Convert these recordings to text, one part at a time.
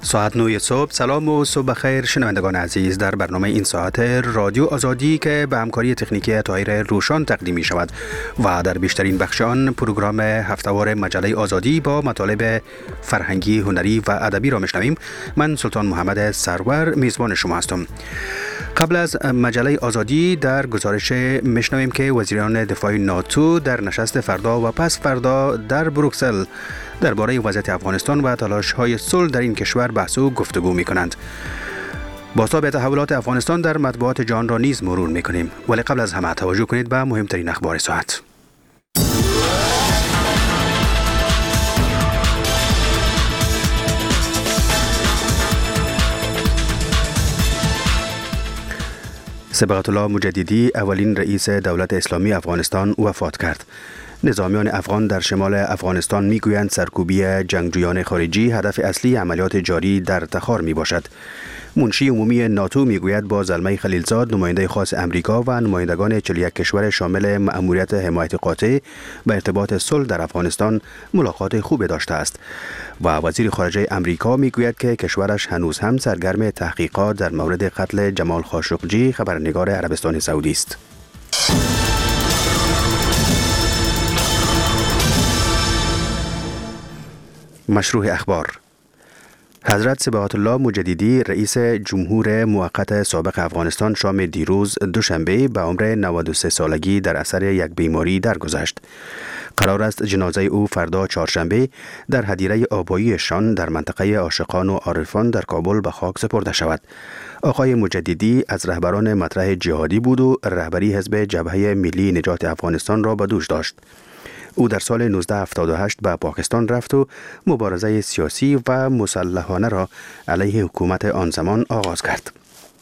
ساعت 9 صبح. سلام و صبح بخیر شنوندگان عزیز. در برنامه این ساعت رادیو آزادی که به همکاری تکنیکی طاهر روشان تقدیم می شود و در بیشترین بخش آن پروگرام هفته‌وار مجله آزادی با مطالب فرهنگی، هنری و ادبی را میشنویم. من سلطان محمد سرور میزبان شما هستم. قبل از مجله آزادی در گزارش میشنویم که وزیران دفاع ناتو در نشست فردا و پس فردا در بروکسل درباره وضعیت افغانستان و تلاش‌های صلح در این کشور بحث و گفتگو می‌کنند. بازتاب تحولات افغانستان در مطبوعات جهان را نیز مرور می‌کنیم، ولی قبل از همه توجه کنید به مهمترین اخبار ساعت. صبغت الله مجددی اولین رئیس دولت اسلامی افغانستان وفات کرد. نظامیان افغان در شمال افغانستان میگویند سرکوبی جنگجویان خارجی هدف اصلی عملیات جاری در تخار می باشد. منشی عمومی ناتو میگوید با زلمه خلیلزاد نماینده خاص امریکا و نمایندگان 41 کشور شامل مأموریت حمایت قاطع به ارتباط صلح در افغانستان ملاقات خوبی داشته است و وزیر خارجه امریکا میگوید که کشورش هنوز هم سرگرم تحقیقات در مورد قتل جمال خاشقجی خبرنگار عربستان سعودی است. مشروع اخبار. حضرت صبغت الله مجددی رئیس جمهور موقت سابق افغانستان شام دیروز دوشنبه به عمر 93 سالگی در اثر یک بیماری درگذشت. قرار است جنازه او فردا چهارشنبه در هدیره آباییشان در منطقه عاشقان و عارفان در کابل به خاک سپرده شود. آقای مجددی از رهبران مطرح جهادی بود و رهبری حزب جبهه ملی نجات افغانستان را به دوش داشت. او در سال 1978 به پاکستان رفت و مبارزه سیاسی و مسلحانه را علیه حکومت آن زمان آغاز کرد.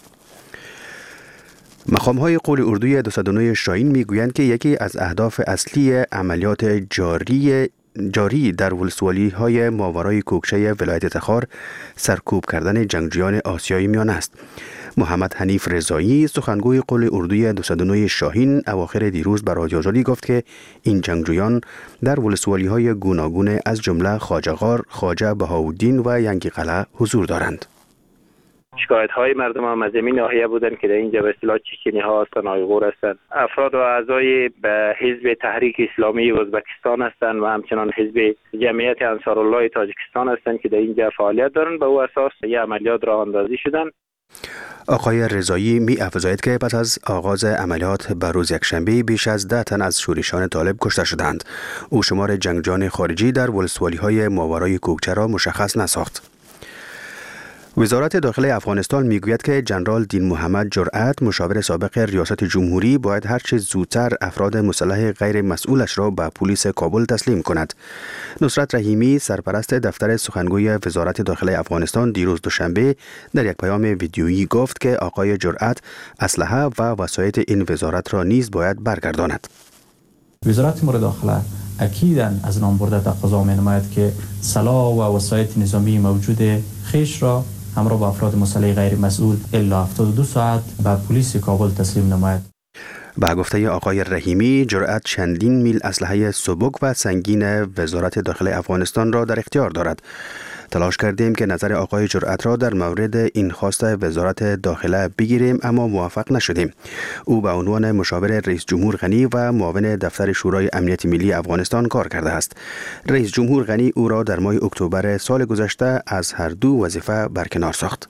مقام‌های قول اردوی 209 شاهین میگویند که یکی از اهداف اصلی عملیات جاری در ولسوالی‌های ماورای کوکچه ولایت تخار سرکوب کردن جنگجویان آسیایی میانه است. محمد حنیف رضایی سخنگوی قول اردوی 209 شاهین اواخر دیروز به رادیو آزادی گفت که این جنگجویان در ولسوالی‌های گوناگون از جمله خواجه غار، خواجه بهاءالدین و ینگی قلعه حضور دارند. شکایت‌های مردم هم از این ناحیه بودن که در اینجا به اصطلاح چچنی‌ها هستن، آیغور هستن، افراد و اعضای به حزب تحریک اسلامی ازبکستان هستند و همچنان حزب جمعیت انصارالله تاجیکستان هستند که در اینجا فعالیت دارند. به او اساس این عملیات راه اندازی شدن. آقای رضایی می افزاید که پس از آغاز عملیات بر روز یکشنبه بیش از 10 تن از شورشیان طالب کشته شدند. او شمار جنگجویان خارجی در ولسوالی‌های ماورای کوکچه را مشخص نساخت. وزارت داخله افغانستان میگوید که جنرال دین محمد جرأت مشاور سابق ریاست جمهوری باید هر چه زودتر افراد مسلح غیر مسئولش را به پلیس کابل تسلیم کند. نصرت رحیمی سرپرست دفتر سخنگوی وزارت داخله افغانستان دیروز دوشنبه در یک پیام ویدیویی گفت که آقای جرأت اسلحه و وسایط این وزارت را نیز باید برگرداند. وزارت امور داخله اکیداً از نام برده تقاضا می‌نماید که سلاح و وسایط نظامی موجود خیش را همراه با افراد مسلح غیر مسئول الا 72 ساعت به پلیس کابل تسلیم نماید. به گفته آقای رحیمی، جرأت چندین میل اسلحه سبک و سنگین وزارت داخله افغانستان را در اختیار دارد. تلاش کردیم که نظر آقای جرأت را در مورد این خواست وزارت داخله بگیریم اما موفق نشدیم. او به عنوان مشاور رئیس جمهور غنی و معاون دفتر شورای امنیت ملی افغانستان کار کرده است. رئیس جمهور غنی او را در ماه اکتبر سال گذشته از هر دو وظیفه برکنار ساخت.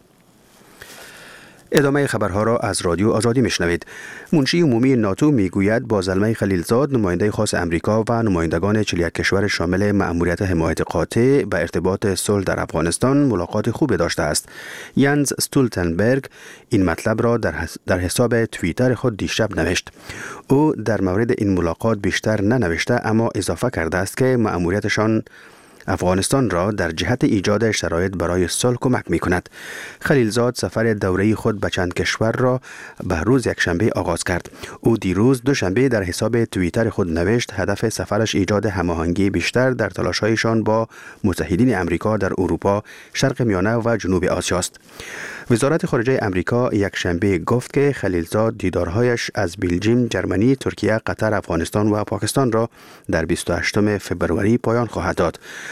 ادامه خبرها را از رادیو آزادی میشنوید. منشی عمومی ناتو میگوید با زلمه خلیلزاد نماینده خاص امریکا و نمایندگان 41 کشور شامل مأموریت حمایت قاطع به ارتباط صلح در افغانستان ملاقات خوبی داشته است. ینز استولتنبرگ این مطلب را در حساب توییتر خود دیشب نوشت. او در مورد این ملاقات بیشتر ننوشته اما اضافه کرده است که مأموریتشان افغانستان را در جهت ایجاد شرایط برای صلح کمک می کند. خلیلزاد سفر دوره‌ای خود به چند کشور را به روز یکشنبه آغاز کرد. او دیروز دوشنبه در حساب توییتر خود نوشت هدف سفرش ایجاد هماهنگی بیشتر در تلاش‌هایشان با متحدین امریکا در اروپا، شرق میانه و جنوب آسیا است. وزارت خارجه امریکا یکشنبه گفت که خلیلزاد دیدارهایش از بلژیم، جرمنی، ترکیه، قطر، افغانستان و پاکستان را در 28 فبروری پایان خواهد داد.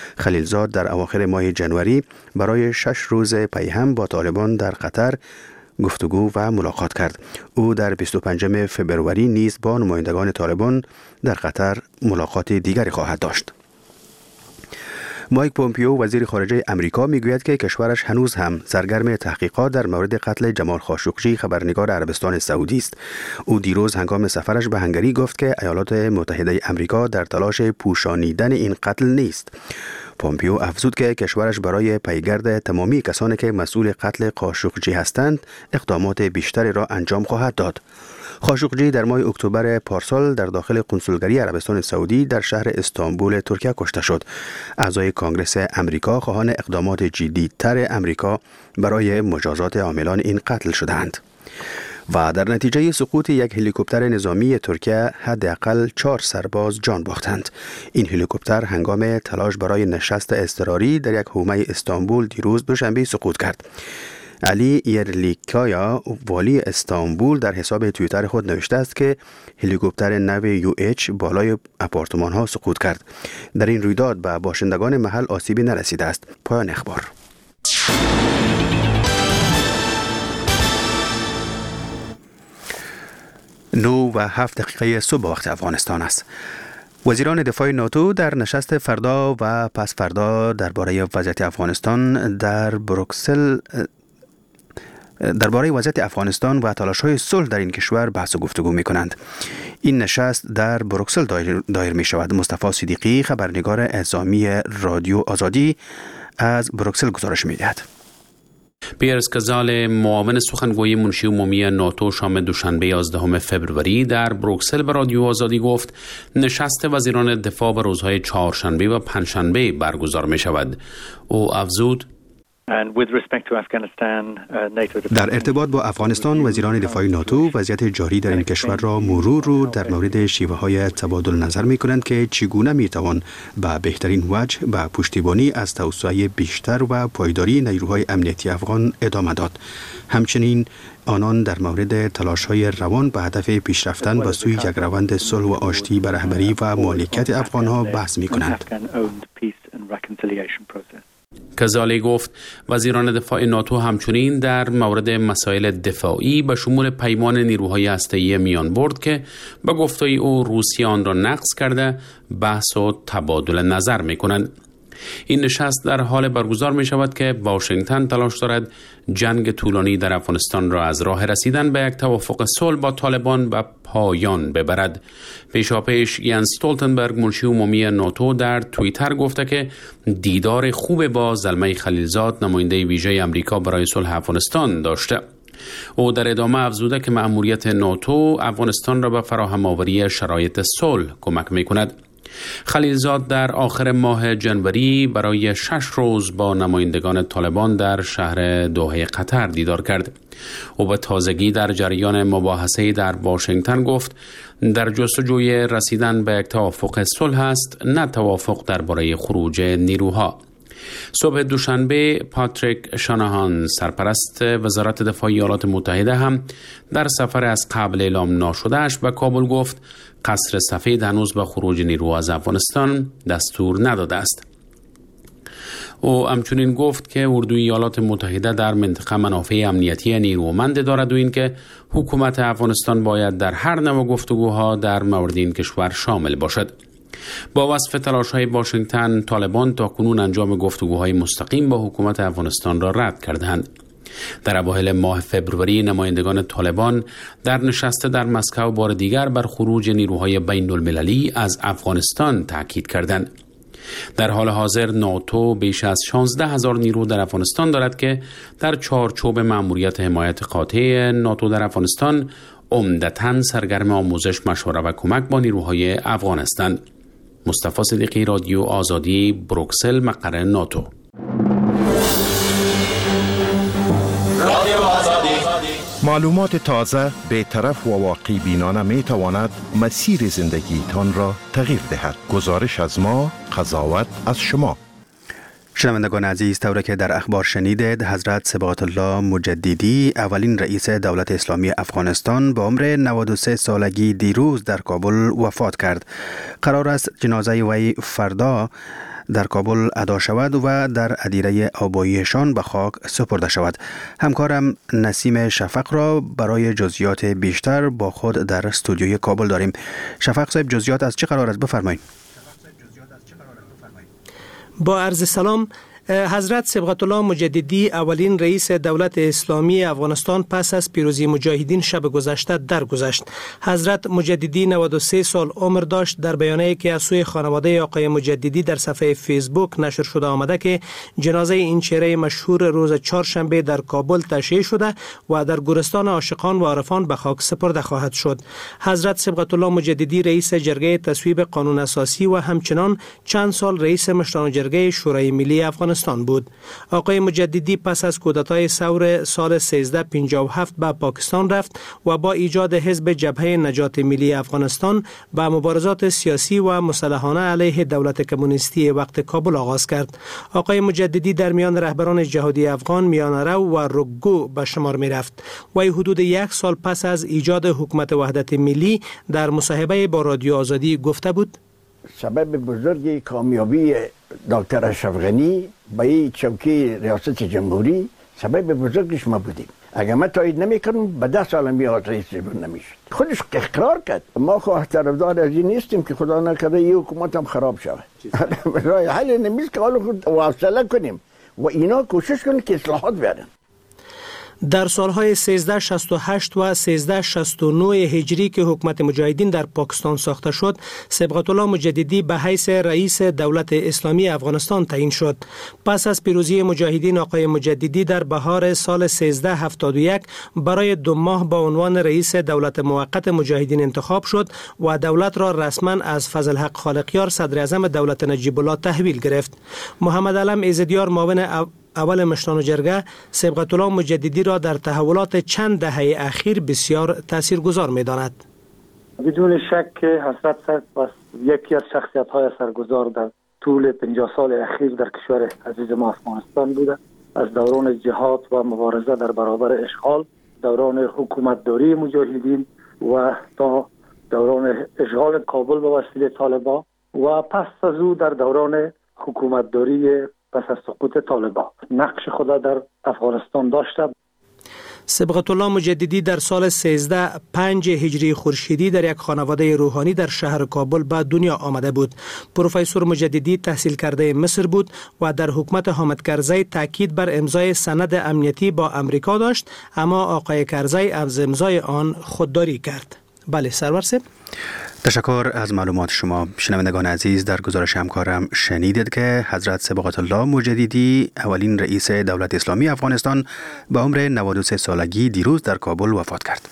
خلیلزاد در اواخر ماه جنوری برای 6 روز پیهم با طالبان در قطر گفتگو و ملاقات کرد. او در 25 فبروری نیز با نمایندگان طالبان در قطر ملاقات دیگری خواهد داشت. مایک پومپیو وزیر خارجه امریکا میگوید که کشورش هنوز هم سرگرم تحقیقات در مورد قتل جمال خاشقجی خبرنگار عربستان سعودی است. او دیروز هنگام سفرش به هنگری گفت که ایالات متحده امریکا در تلاش پوشانیدن این قتل نیست. پومپیو افزود که کشورش برای پیگرد تمامی کسانی که مسئول قتل خاشقجی هستند اقدامات بیشتری را انجام خواهد داد. خاشقجی در ماه اکتبر پارسال در داخل قنسولگری عربستان سعودی در شهر استانبول ترکیه کشته شد. اعضای کنگره امریکا خواهان اقدامات جدی‌تر امریکا برای مجازات عاملان این قتل شدند. و در نتیجه سقوط یک هلیکوپتر نظامی ترکیه حداقل 4 سرباز جان باختند. این هلیکوپتر هنگام تلاش برای نشست اضطراری در یک حومه استانبول دیروز دوشنبه سقوط کرد. علی یرلیکایا والی استانبول در حساب توییتر خود نوشته است که هلیکوپتر نو UH بالای آپارتمان ها سقوط کرد. در این رویداد به باشندگان محل آسیبی نرسیده است. پایان اخبار. 9:07 صبح وقت افغانستان است. وزیران دفاع ناتو در نشست فردا و پس فردا درباره وضعیت افغانستان درباره وضعیت افغانستان و تلاش‌های صلح در این کشور بحث و گفتگو می‌کنند. این نشست در بروکسل دایر می‌شود. مصطفی صدیقی خبرنگار اعزامی رادیو آزادی از بروکسل گزارش می‌دهد. پیرس کزال معاون سخنگوی منشی عمومی ناتو شام دوشنبه 11 فبروری در بروکسل به رادیو آزادی گفت نشست وزیران دفاع به روزهای چهارشنبه و پنجشنبه برگزار می شود. او افزود در ارتباط با افغانستان وزیران دفاع ناتو وضعیت جاری در این کشور را مرور در مورد شیوه‌های تبادل نظر می‌کنند که چگونه می‌توان به بهترین وجه به پشتیبانی از توسعه بیشتر و پایداری نیروهای امنیتی افغان ادامه داد. همچنین آنان در مورد تلاش‌های روان به هدف پیشرفتن به سوی یک روند صلح و آشتی به رهبری و مالکیت افغان‌ها بحث می‌کنند. کزالی گفت وزیران دفاع ناتو همچنین در مورد مسائل دفاعی به شمول پیمان نیروهای هسته‌ای میان برد که به گفته او روسیه آن را نقض کرده بحث و تبادل نظر می‌کنند. این نشست در حال برگزار می شود که واشنگتن تلاش دارد جنگ طولانی در افغانستان را از راه رسیدن به یک توافق صلح با طالبان به پایان ببرد. پیشاپیش ینس استولتنبرگ منشی عمومی ناتو در توییتر گفته که دیدار خوب با زلمه خلیلزاد نماینده ویژه امریکا برای صلح افغانستان داشته. او در ادامه افزوده که مأموریت ناتو افغانستان را به فراهم آوری شرایط صلح کمک می کند. خلیلزاد در آخر ماه جنوری برای 6 روز با نمایندگان طالبان در شهر دوحه قطر دیدار کرد. او به تازگی در جریان مباحثه در واشنگتن گفت در جستجوی رسیدن به یک توافق صلح است، نه توافق درباره خروج نیروها. صبح دوشنبه پاتریک شاناهان سرپرست وزارت دفاع ایالات متحده هم در سفر از قبل اعلام ناشده‌اش به کابل گفت قصر سفید هنوز به خروج نیرو از افغانستان دستور نداده است. او همچنین گفت که اردوی ایالات متحده در منطقه منافع امنیتی نیرومند دارد و این که حکومت افغانستان باید در هر نوع گفتگوها در مورد این کشور شامل باشد. با وصف تلاش‌های واشنگتن، طالبان تاکنون انجام گفتگوهای مستقیم با حکومت افغانستان را رد کردند. در اوایل ماه فبروری نمایندگان طالبان در نشست در مسکو بار دیگر بر خروج نیروهای بین المللی از افغانستان تاکید کردند. در حال حاضر ناتو بیش از 16,000 نیرو در افغانستان دارد که در چارچوب مأموریت حمایت قاطع ناتو در افغانستان عمدتاً سرگرم آموزش، مشوره و کمک با نیروهای افغان هستند. مصطفی صدیقی، رادیو آزادی، بروکسل، مقر ناتو. معلومات تازه، بی‌طرف و واقعی بینانه می تواند مسیر زندگیتان را تغییر دهد. گزارش از ما، قضاوت از شما. شنوندگان عزیز، طوری که در اخبار شنیدید، حضرت صبغت الله مجددی اولین رئیس دولت اسلامی افغانستان با عمر 93 سالگی دیروز در کابل وفات کرد. قرار است جنازه وی فردا در کابل ادا شود و در ادیره آباییشان به خاک سپرده شود. همکارم نسیم شفق را برای جزئیات بیشتر با خود در استودیوی کابل داریم. شفق صاحب، جزئیات از چه قرار است؟ بفرمایید. با عرض سلام، حضرت صبغت الله مجددی اولین رئیس دولت اسلامی افغانستان پس از پیروزی مجاهدین شب گذشته درگذشت. حضرت مجددی 93 سال عمر داشت. در بیانیه‌ای که از سوی خانواده آقای مجددی در صفحه فیسبوک نشر شده آمده که جنازه این چهره مشهور روز چهارشنبه در کابل تشییع شده و در گورستان عاشقان و عارفان به خاک سپرده خواهد شد. حضرت صبغت الله مجددی رئیس جرگه تصویب قانون اساسی و همچنان چند سال رئیس مشران جرگه شورای ملی افغانستان بود. آقای مجددی پس از کودتای ثور سال 1357 به پاکستان رفت و با ایجاد حزب جبهه نجات ملی افغانستان به مبارزات سیاسی و مسلحانه علیه دولت کمونیستی وقت کابل آغاز کرد. آقای مجددی در میان رهبران جهادی افغان میانه‌رو و رکگو به شمار می رفت. وی حدود 1 سال پس از ایجاد حکومت وحدت ملی در مصاحبه با رادیو آزادی گفته بود: سبب بزرگی کامیابی دکتر اشرف غنی به این چوکی ریاست جمهوری سبب بزرگش ما بودیم. اگر من تایید نمیکنم به 10 سال میاد رئیس جمهور نمیشد. خودش اقرار کرد. ما خو طرفدار از این نیستیم که خدا نکرده این حکومت هم خراب شود. راه حل نمیست که حالا خود حوصله کنیم و اینا کوشش کنن که اصلاحات بیارن. در سالهای 1368 و 1369 هجری که حکومت مجاهدین در پاکستان ساخته شد، صبغت الله مجددی به حیث رئیس دولت اسلامی افغانستان تعیین شد. پس از پیروزی مجاهدین، آقای مجددی در بهار سال 1371 برای 2 ماه با عنوان رئیس دولت موقت مجاهدین انتخاب شد و دولت را رسما از فضل حق خالقیار صدر اعظم دولت نجیب الله تحویل گرفت. محمد علم ایزدیار معاون اول مشران جرگه صبغت الله مجددی را در تحولات چند دهه اخیر بسیار تاثیرگذار می‌داند. بدون شک که حضرت صاحب یکی از شخصیت‌های اثرگذار در طول 50 سال اخیر در کشور عزیز ما افغانستان بوده. از دوران جهاد و مبارزه در برابر اشغال، دوران حکومتداری مجاهدین و تا دوران اشغال کابل به وسیله طالبان و پس از او در دوران حکومتداری پس از سقوط طالبان نقش خود در افغانستان داشته. صبغت الله مجددی در سال 1305 هجری خورشیدی در یک خانواده روحانی در شهر کابل به دنیا آمده بود. پروفسور مجددی تحصیل کرده مصر بود و در حکومت حامد کرزی تاکید بر امضای سند امنیتی با امریکا داشت، اما آقای کرزی از امضای آن خودداری کرد. بله سرور صاحب، تشکر از معلومات شما. شنوندگان عزیز، در گزارش همکارم شنیدید که حضرت صبغت الله مجددی اولین رئیس دولت اسلامی افغانستان به عمر 93 سالگی دیروز در کابل وفات کرد.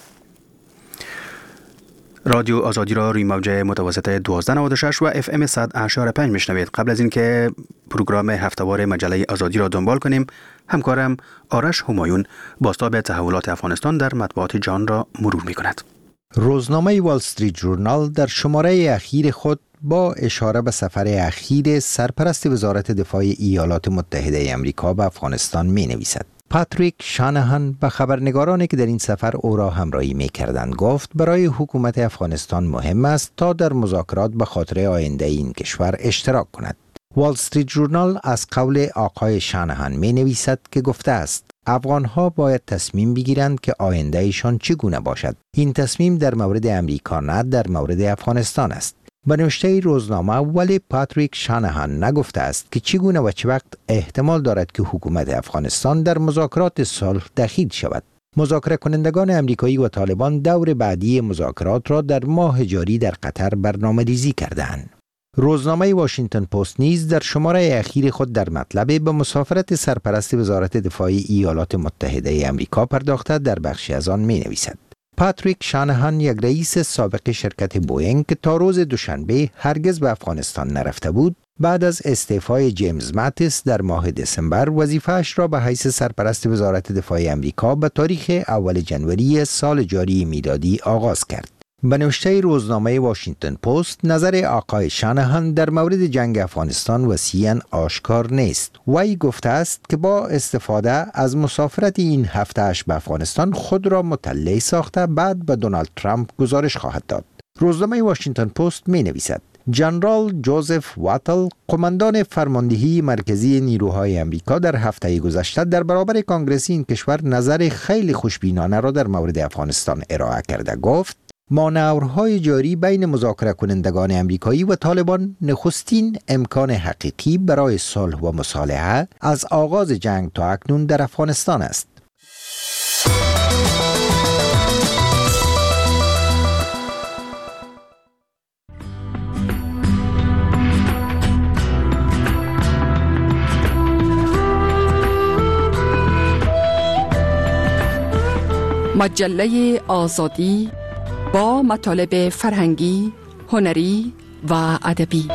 رادیو آزادی را روی موج متوسط 1296 و FM 100.5 میشنوید. قبل از اینکه پروگرام هفته‌وار مجله آزادی را دنبال کنیم، همکارم آرش همایون بازتاب تحولات افغانستان در مطبوعات جهان را مرور می‌کند. روزنامه وال استریت ژورنال در شماره اخیر خود با اشاره به سفر اخیر سرپرست وزارت دفاع ایالات متحده آمریکا به افغانستان می نویسد. پاتریک شانهان به خبرنگارانی که در این سفر او را همراهی می کردند گفت برای حکومت افغانستان مهم است تا در مذاکرات به خاطر آینده این کشور اشتراک کند. وال استریت ژورنال از قول آقای شانهان می نویسد که گفته است افغان‌ها باید تصمیم بگیرند که آینده ایشان چگونه باشد. این تصمیم در مورد امریکا نه در مورد افغانستان است. به نوشته روزنامه ولی پاتریک شانهان نگفته است که چگونه و چه وقت احتمال دارد که حکومت افغانستان در مذاکرات صلح دخیل شود. مذاکره کنندگان امریکایی و طالبان دور بعدی مذاکرات را در ماه جاری در قطر برنامه‌ریزی کردند. روزنامه واشنگتن پست نیز در شماره اخیر خود در مطلب به مسافرت سرپرست وزارت دفاع ایالات متحده آمریکا پرداخته در بخشی از آن می نویسد. پاتریک شانهان یک رئیس سابق شرکت بوئینگ که تا روز دوشنبه هرگز به افغانستان نرفته بود، بعد از استعفای جیمز ماتیس در ماه دسامبر وظیفه‌اش را به حیث سرپرست وزارت دفاع آمریکا به تاریخ اول جنوری سال جاری میلادی آغاز کرد. به نوشته روزنامه واشنگتن پست، نظر آقای شانهان در مورد جنگ افغانستان وسیعاً آشکار نیست. وی گفته است که با استفاده از مسافرت این هفته‌اش به افغانستان خود را مطلع ساخته بعد به دونالد ترامپ گزارش خواهد داد. روزنامه واشنگتن پست می نویسد جنرال جوزف واتل، قماندان فرماندهی مرکزی نیروهای امریکا، در هفته گذشته در برابر کانگرسی این کشور نظر خیلی خوشبینانه را در مورد افغانستان ارائه کرده. گفت مانورهای جاری بین مذاکره کنندگان امریکایی و طالبان نخستین امکان حقیقی برای صلح و مصالحه از آغاز جنگ تا اکنون در افغانستان است. مجله آزادی با مطالب فرهنگی، هنری و ادبی.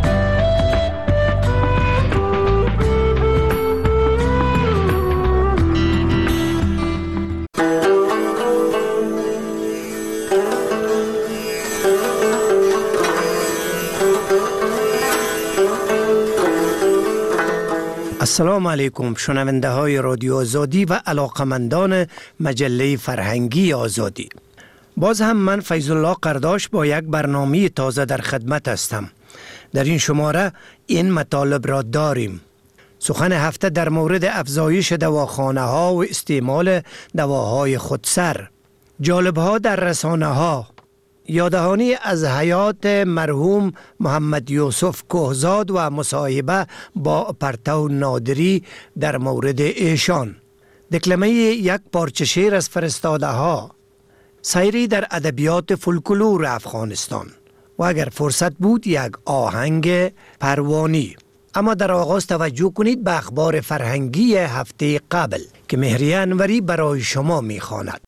السلام علیکم شنونده های رادیو آزادی و علاقمندان مجله فرهنگی آزادی. باز هم من فیض الله قرداش با یک برنامه تازه در خدمت هستم. در این شماره این مطالب را داریم: سخن هفته در مورد افزایش دواخانه ها و استعمال دواهای خودسر، جالب ها در رسانه ها، یاددهانی از حیات مرحوم محمد یوسف کوهزاد و مصاحبه با پرتو نادری در مورد ایشان، دکلمه یک پارچه شعر از فرستاده ها، سیری در ادبیات فولکلور افغانستان و اگر فرصت بود یک آهنگ پروانی. اما در آغاز توجه کنید به اخبار فرهنگی هفته قبل که مهریه انوری برای شما میخواند.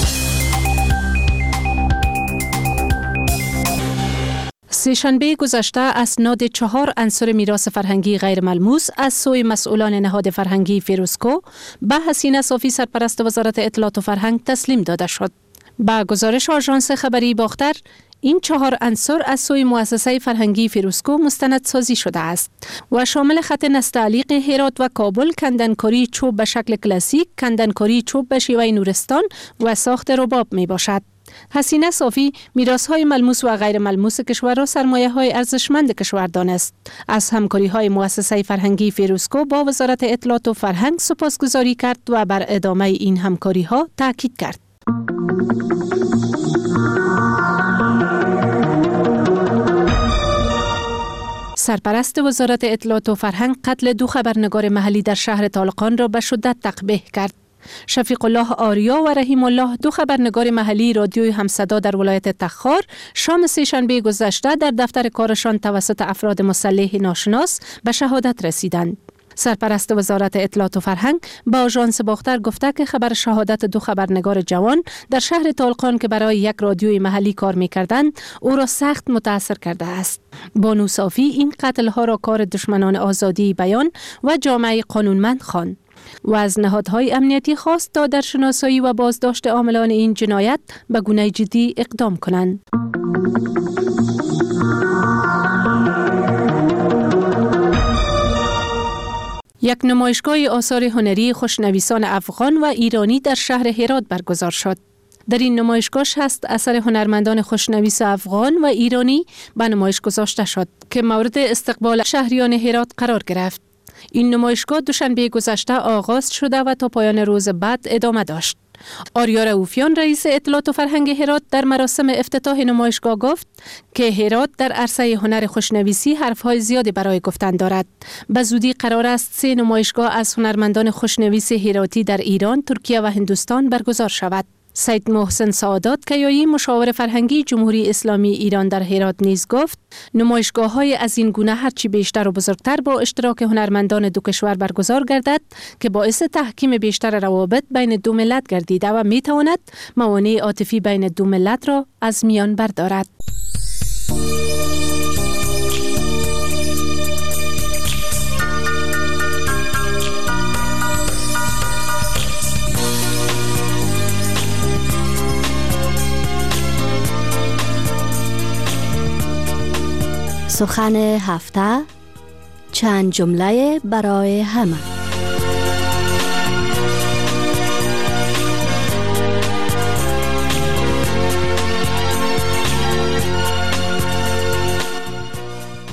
سه‌شنبه گذشته اسناد 4 عنصر میراث فرهنگی غیر ملموس از سوی مسئولان نهاد فرهنگی فیروزکو به حسینه صافی سرپرست وزارت اطلاعات و فرهنگ تسلیم داده شد. با گزارش آژانس خبری باختر، این 4 عنصر از سوی مؤسسه فرهنگی فیروزکو مستندسازی شده است و شامل خط نستعلیق هرات و کابل، کندنکاری چوب به شکل کلاسیک، کندنکاری چوب به شیوه نورستان و ساخت رباب می باشد. حسینه صافی میراث‌های ملموس و غیر ملموس کشور را سرمایه‌های ارزشمند کشور دانست. از همکاری‌های مؤسسه فرهنگی فیروزکو با وزارت اطلاعات و فرهنگ سپاسگزاری کرد و بر ادامه این همکاری‌ها تاکید کرد. سرپرست وزارت اطلاعات و فرهنگ قتل 2 خبرنگار محلی در شهر طالقان را به شدت تقبیح کرد. شفیق الله آریا و رحیم الله 2 خبرنگار محلی رادیوی همصدا در ولایت تخار شام سه‌شنبه گذشته در دفتر کارشان توسط افراد مسلح ناشناس به شهادت رسیدند. سرپرست وزارت اطلاعات و فرهنگ با آژانس باختر گفته که خبر شهادت 2 خبرنگار جوان در شهر طالقان که برای یک رادیوی محلی کار می‌کردند او را سخت متاثر کرده است. بانو صافی این قتل‌ها را کار دشمنان آزادی بیان و جامعه قانونمند خواند و از نهادهای امنیتی خواست تا در شناسایی و بازداشت عاملان این جنایت به گونه جدی اقدام کنند. یک نمایشگاه آثار هنری خوشنویسان افغان و ایرانی در شهر هرات برگزار شد. در این نمایشگاه 60 اثر هنرمندان خوشنویس افغان و ایرانی به نمایش گذاشته شد که مورد استقبال شهریان هرات قرار گرفت. این نمایشگاه دوشنبه گذشته آغاز شده و تا پایان روز بعد ادامه داشت. آریا رؤوفیان رئیس اطلاعات و فرهنگ هرات در مراسم افتتاح نمایشگاه گفت که هرات در عرصه هنر خوشنویسی حرفهای زیادی برای گفتن دارد. به زودی قرار است 3 نمایشگاه از هنرمندان خوشنویس هراتی در ایران، ترکیه و هندوستان برگزار شود. سید محسن سعادت کیایی مشاور فرهنگی جمهوری اسلامی ایران در هرات نیز گفت نمایشگاه‌های از این گونه هرچی بیشتر و بزرگتر با اشتراک هنرمندان 2 کشور برگزار گردد که باعث تحکیم بیشتر روابط بین 2 ملت گردیده و می‌تواند موانع عاطفی بین 2 ملت را از میان بردارد. سخن هفته، چند جمله برای همه.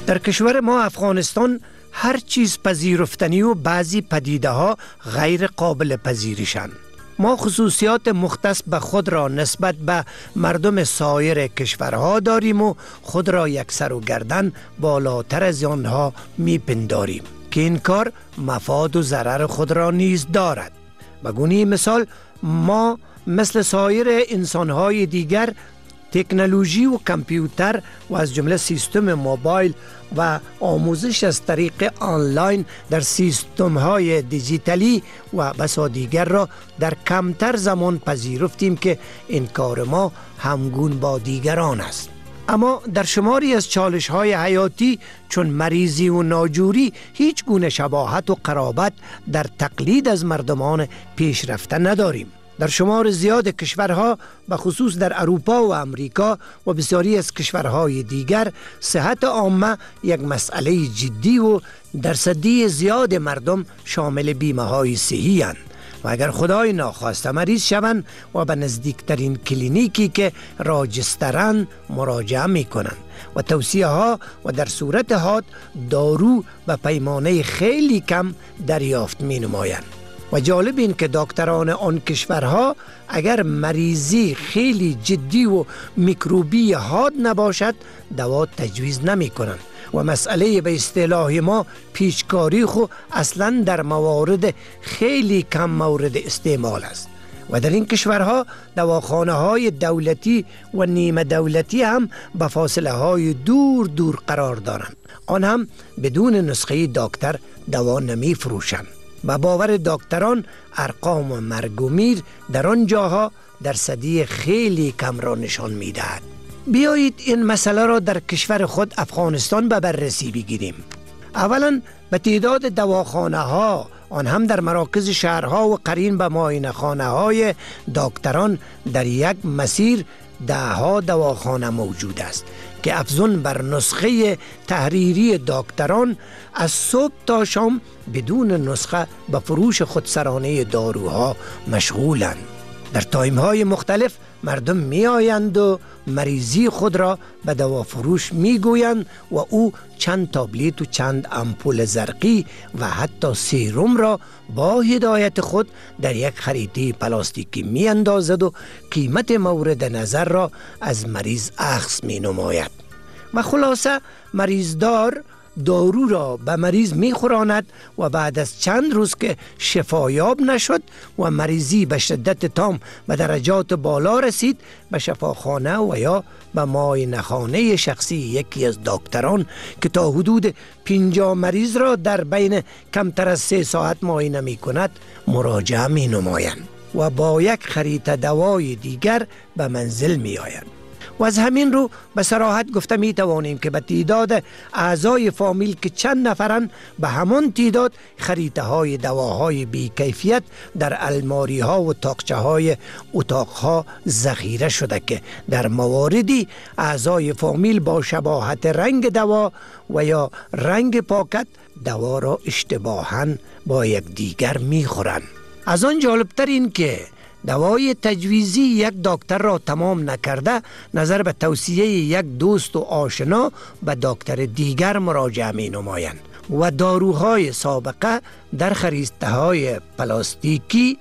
در کشور ما افغانستان هر چیز پذیرفتنی و بعضی پدیده ها غیر قابل پذیرشند. ما خصوصیات مختص به خود را نسبت به مردم سایر کشورها داریم و خود را یک سر و گردن بالاتر از آنها میپنداریم که این کار مفاد و ضرر خود را نیز دارد. به گونه مثال ما مثل سایر انسانهای دیگر تکنولوژی و کامپیوتر و از جمله سیستم موبایل و آموزش از طریق آنلاین در سیستم‌های دیجیتالی و بسا دیگر را در کمتر زمان پذیرفتیم که این کار ما همگون با دیگران است. اما در شماری از چالش‌های حیاتی چون مریضی و ناجوری هیچ گونه شباهت و قرابت در تقلید از مردمان پیشرفته نداریم. در شمار زیاد کشورها به خصوص در اروپا و امریکا و بسیاری از کشورهای دیگر صحت عامه یک مسئله جدی و درصدی زیاد مردم شامل بیمه های صحی اند و اگر خدای ناخواسته مریض شوند و به نزدیکترین کلینیکی که راجسترن مراجعه می کنند و توصیه ها و در صورت حاد دارو به پیمانه خیلی کم دریافت می نمایند. و جالب این که دکتران آن کشورها اگر مریضی خیلی جدی و میکروبی حاد نباشد دوا تجویز نمی کنند و مسئله به اصطلاح ما پیچکاری خو اصلا در موارد خیلی کم مورد استعمال است و در این کشورها دواخانه های دولتی و نیمه دولتی هم به فاصله های دور دور قرار دارند. آن هم بدون نسخه دکتر دوا نمی فروشند. با باور دکتران ارقام مرگ و میر در آن جاها درصدی خیلی کم را نشان می دهد. بیایید این مسئله را در کشور خود افغانستان به بررسی بگیریم. اولا به تعداد دواخانه ها آن هم در مراکز شهرها و قرین به معاینه خانه های دکتران در یک مسیر 10 دواخانه موجود است که افزون بر نسخه تحریری دکتران از صبح تا شام بدون نسخه به فروش خودسرانه داروها مشغولند. در تایم‌های مختلف مردم می آیند و مریضی خود را به دوافروش می گویند و او چند تابلیت و چند امپول زرقی و حتی سیروم را با هدایت خود در یک خریطه پلاستیکی می اندازد و قیمت مورد نظر را از مریض اخذ می نماید و خلاصه مریضدار دارو را به مریض می خوراند و بعد از چند روز که شفایاب نشد و مریضی به شدت تام و درجات بالا رسید به شفاخانه و یا به معاینه خانه شخصی یکی از دکتران که تا حدود 50 مریض را در بین کمتر از 3 ساعت معاینه می کند مراجعه می نمایند و با یک خریطه دوای دیگر به منزل می آیند. و از همین رو به صراحت گفته می توانیم که به تعداد اعضای فامیل که چند نفرن به همان تعداد خریطه های دواهای بیکیفیت در الماری ها و تاقچه های اتاق ها ذخیره شده که در مواردی اعضای فامیل با شباهت رنگ دوا و یا رنگ پاکت دوا را اشتباهاً با یک دیگر می خورند. از آن جالبتر این که دوای تجویزی یک دکتر را تمام نکرده نظر به توصیه یک دوست و آشنا به دکتر دیگر مراجعه می نمایند و داروهای سابقه در خریطه های پلاستیکی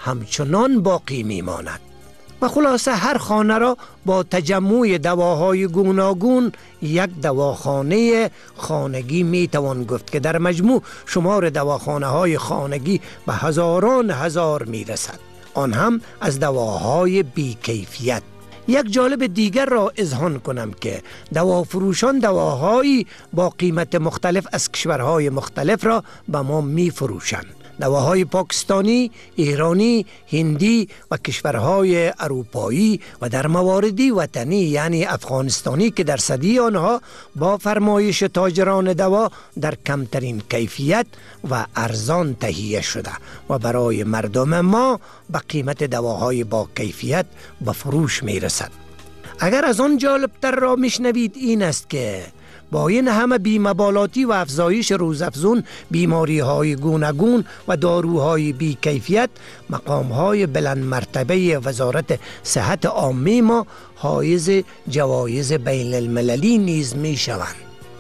همچنان باقی می ماند و خلاصه هر خانه را با تجمع دواهای گوناگون یک دواخانه خانگی می توان گفت که در مجموع شمار دواخانه های خانگی به هزاران هزار می رسد، آن هم از دواهای بیکیفیت. یک جالب دیگر را اذعان کنم که دوافروشان دواهایی با قیمت مختلف از کشورهای مختلف را به ما می فروشند. دواهای پاکستانی، ایرانی، هندی و کشورهای اروپایی و در مواردی وطنی یعنی افغانستانی که درصدی آنها با فرمایش تاجران دوا در کمترین کیفیت و ارزان تهیه شده و برای مردم ما به قیمت دواهای با کیفیت به فروش می رسد. اگر از آن جالبتر را میشنوید این است که با این همه بیمبالاتی و افزایش روزافزون بیماری های گوناگون و داروهای بیکیفیت مقام های بلند مرتبه وزارت صحت عامه ما حایز جوایز بین المللی نیز می شوند.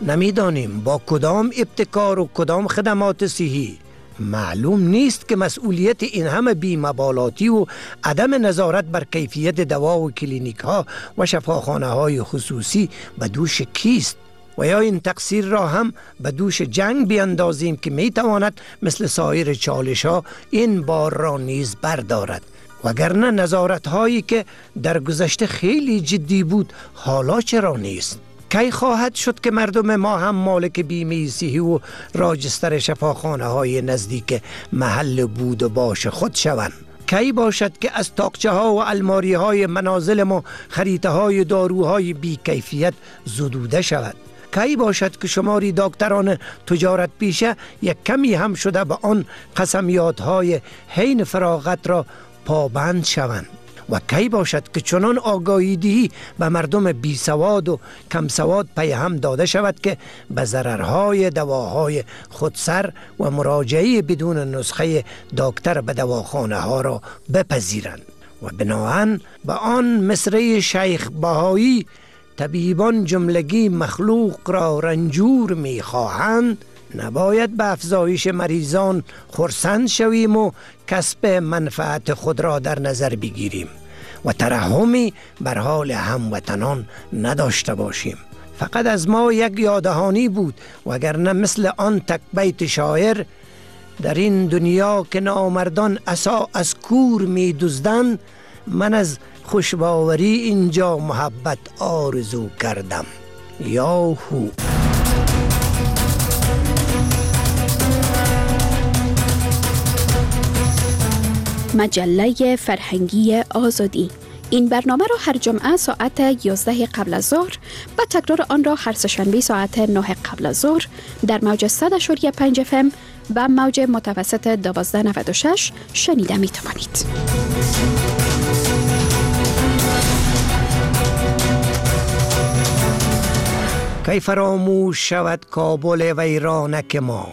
نمیدانیم با کدام ابتکار و کدام خدمات صحی. معلوم نیست که مسئولیت این همه بی‌مبالاتی و عدم نظارت بر کیفیت دوا و کلینیک ها و شفاخانه های خصوصی به دوش کیست، و یا این تقصیر را هم به دوش جنگ بیندازیم که می تواند مثل سایر چالش ها این بار را نیز بردارد. وگرنه نظارت هایی که در گذشته خیلی جدی بود حالا چرا نیست؟ کی خواهد شد که مردم ما هم مالک بیمه صحی و راجستر شفاخانه های نزدیک محل بود و باش خود شوند؟ کی باشد که از تاقچه ها و الماری های منازل ما خریطه های داروهای بی کیفیت زدوده شود؟ کی باشد که شماری دکتران تجارت پیشه یک کمی هم شده به آن قسمیات های حین فراغت را پابند شوند؟ و کی باشد که چنان آگاهی به مردم بی سواد و کم سواد پیهم داده شود که به ضررهای دواهای خودسر و مراجعه بدون نسخه دکتر به دواخانه ها را بپذیرند؟ و بناهن به آن مصرع شیخ بهایی طبیبان جملگی مخلوق را رنجور می خواهند، نباید به افزایش مریضان خرسند شویم و کسب منفعت خود را در نظر بگیریم و ترحمی بر حال هموطنان نداشته باشیم. فقط از ما یک یادهانی بود، وگرنه مثل آن تک بیت شاعر در این دنیا که نامردان عصا از کور می دزدند، من از خوشباوری اینجا محبت آرزو کردم. یاهو. مجله فرهنگی آزادی. این برنامه را هر جمعه ساعت 11 قبل از ظهر و تکرار آن را هر سه‌شنبه ساعت 9 قبل از ظهر در موج 100.5 FM و موج متوسط 1296 شنیده می توانید. کی فراموش شود کابل ویرانک ما،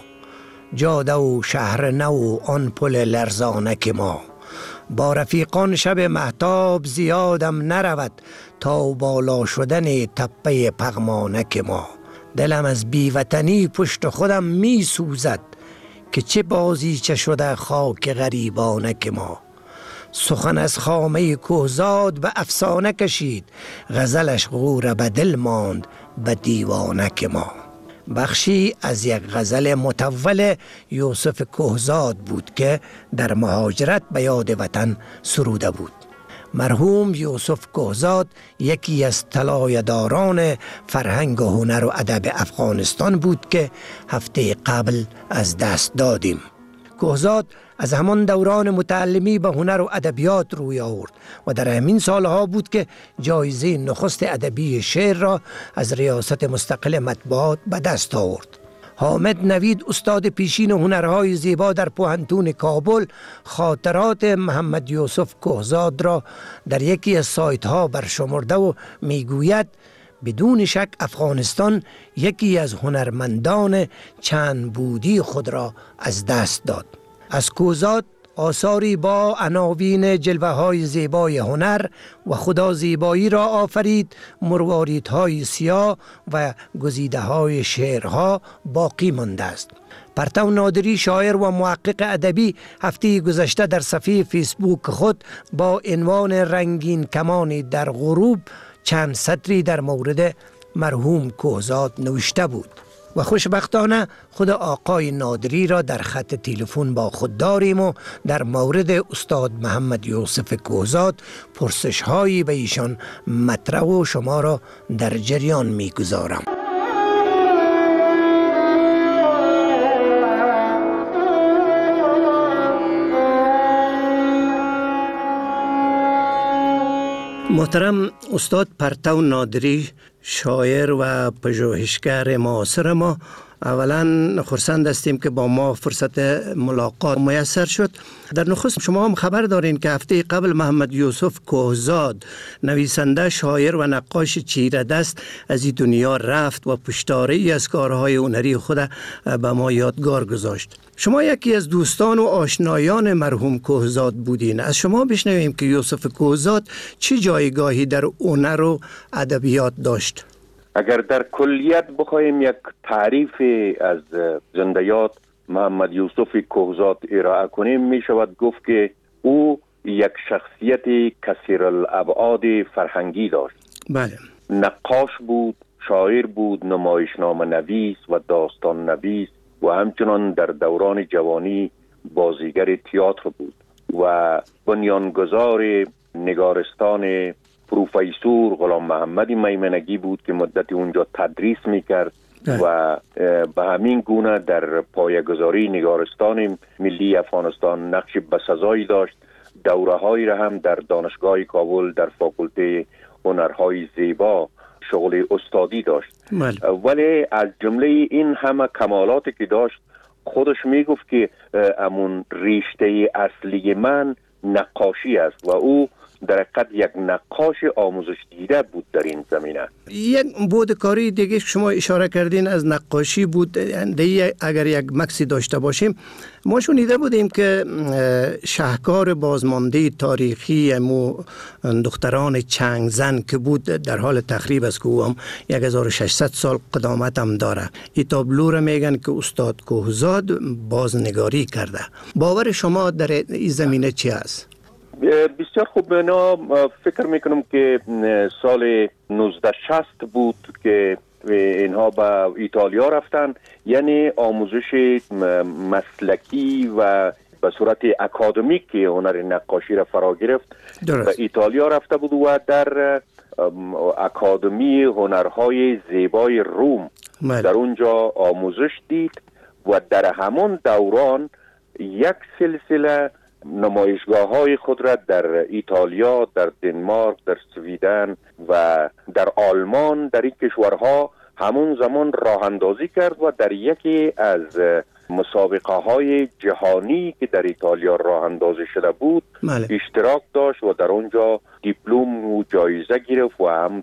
جاده و شهر نو آن پل لرزانک ما. با رفیقان شب مهتاب زیادم نرود تا بالا شدن تپه پغمانک ما. دلم از بیوطنی پشت خودم می سوزد که چه بازیچه شده خاک غریبانک ما. سخن از خامه کوهزاد به افسانه کشید، غزلش غور به دل ماند به دیوانک ما. بخشی از یک غزل مطول یوسف کوهزاد بود که در مهاجرت به یاد وطن سروده بود. مرحوم یوسف کوهزاد یکی از طلایه‌داران فرهنگ و هنر و ادب افغانستان بود که هفته قبل از دست دادیم. کوهزاد از همان دوران متعلمی به هنر و ادبیات روی آورد و در همین سالها بود که جایزه نخست ادبی شعر را از ریاست مستقل مطبوعات به دست آورد. حامد نوید استاد پیشین هنرهای زیبا در پوهنتون کابل خاطرات محمد یوسف کوهزاد را در یکی از سایت ها برشمرده و میگوید بدون شک افغانستان یکی از هنرمندان چند بودی خود را از دست داد. از کوهزاد آثاری با عناوین جلوه های زیبای هنر و خدا زیبایی را آفرید، مرواریدهای سیاه و گزیده های شعرها باقی مانده است. پرتو نادری شاعر و محقق ادبی هفته گذشته در صفحه فیسبوک خود با عنوان رنگین کمانی در غروب چند سطری در مورد مرحوم کوهزاد نوشته بود و خوشبختانه خود آقای نادری را در خط تلفن با خود داریم و در مورد استاد محمد یوسف کوهزاد پرسش هایی به ایشان مطرح و شما را در جریان می گذارم. محترم استاد پرتو نادری، شاعر و پژوهشگر معاصر ما، اولا خرسند هستیم که با ما فرصت ملاقات میسر شد. در نخست شما هم خبر دارین که هفته قبل محمد یوسف کوهزاد، نویسنده، شاعر و نقاش چیره دست، از این دنیا رفت و پشتاری از کارهای هنری خود به ما یادگار گذاشت. شما یکی از دوستان و آشنایان مرحوم کوهزاد بودین. از شما بشنویم که یوسف کوهزاد چه جایگاهی در هنر و ادبیات داشت. اگر در کلیت بخوایم یک تعریف از زنده یاد محمد یوسف کوهزاد ارائه کنیم، می شود گفت که او یک شخصیت کثیر الابعاد فرهنگی داشت. بله. نقاش بود، شاعر بود، نمایشنامه نویس و داستان نویس و همچنان در دوران جوانی بازیگر تئاتر بود و بنیانگذار نگارستان پروفیسور غلام محمد میمنگی بود که مدتی اونجا تدریس میکرد و به همین گونه در پایه‌گذاری نگارستان ملی افغانستان نقش بسزایی داشت. دوره هایی را هم در دانشگاه کابل در فاکولته هنرهای زیبا شغل استادی داشت. ولی از جمله این همه کمالاتی که داشت خودش میگفت که امون ریشته اصلی من نقاشی است و او در حقیقت یک نقاش آموزش دیده بود در این زمینه. یک بود کاری دیگه شما اشاره کردین از نقاشی بود. اگر یک مکسی داشته باشیم، ما شنیده بودیم که شاهکار بازمانده تاریخی دختران چنگزن که بود در حال تخریب است که او هم 1600 سال قدامت هم داره، این تابلو را میگن که استاد کوهزاد بازنگاری کرده. باور شما در این زمینه چی است؟ بسیار خوب. من فکر میکنم که سال 1960 بود که اینها به ایتالیا رفتن، یعنی آموزش مسلکی و به صورت اکادمیک که هنر نقاشی را فرا گرفت. به ایتالیا رفته بود و در اکادمی هنرهای زیبای روم در اونجا آموزش دید و در همان دوران یک سلسله نمایشگاه های خود را در ایتالیا، در دنمارک، در سویدن و در آلمان، در این کشورها همون زمان راه اندازی کرد و در یکی از مسابقه های جهانی که در ایتالیا راه اندازی شده بود اشتراک داشت و در اونجا دیپلم و جایزه گرفت و هم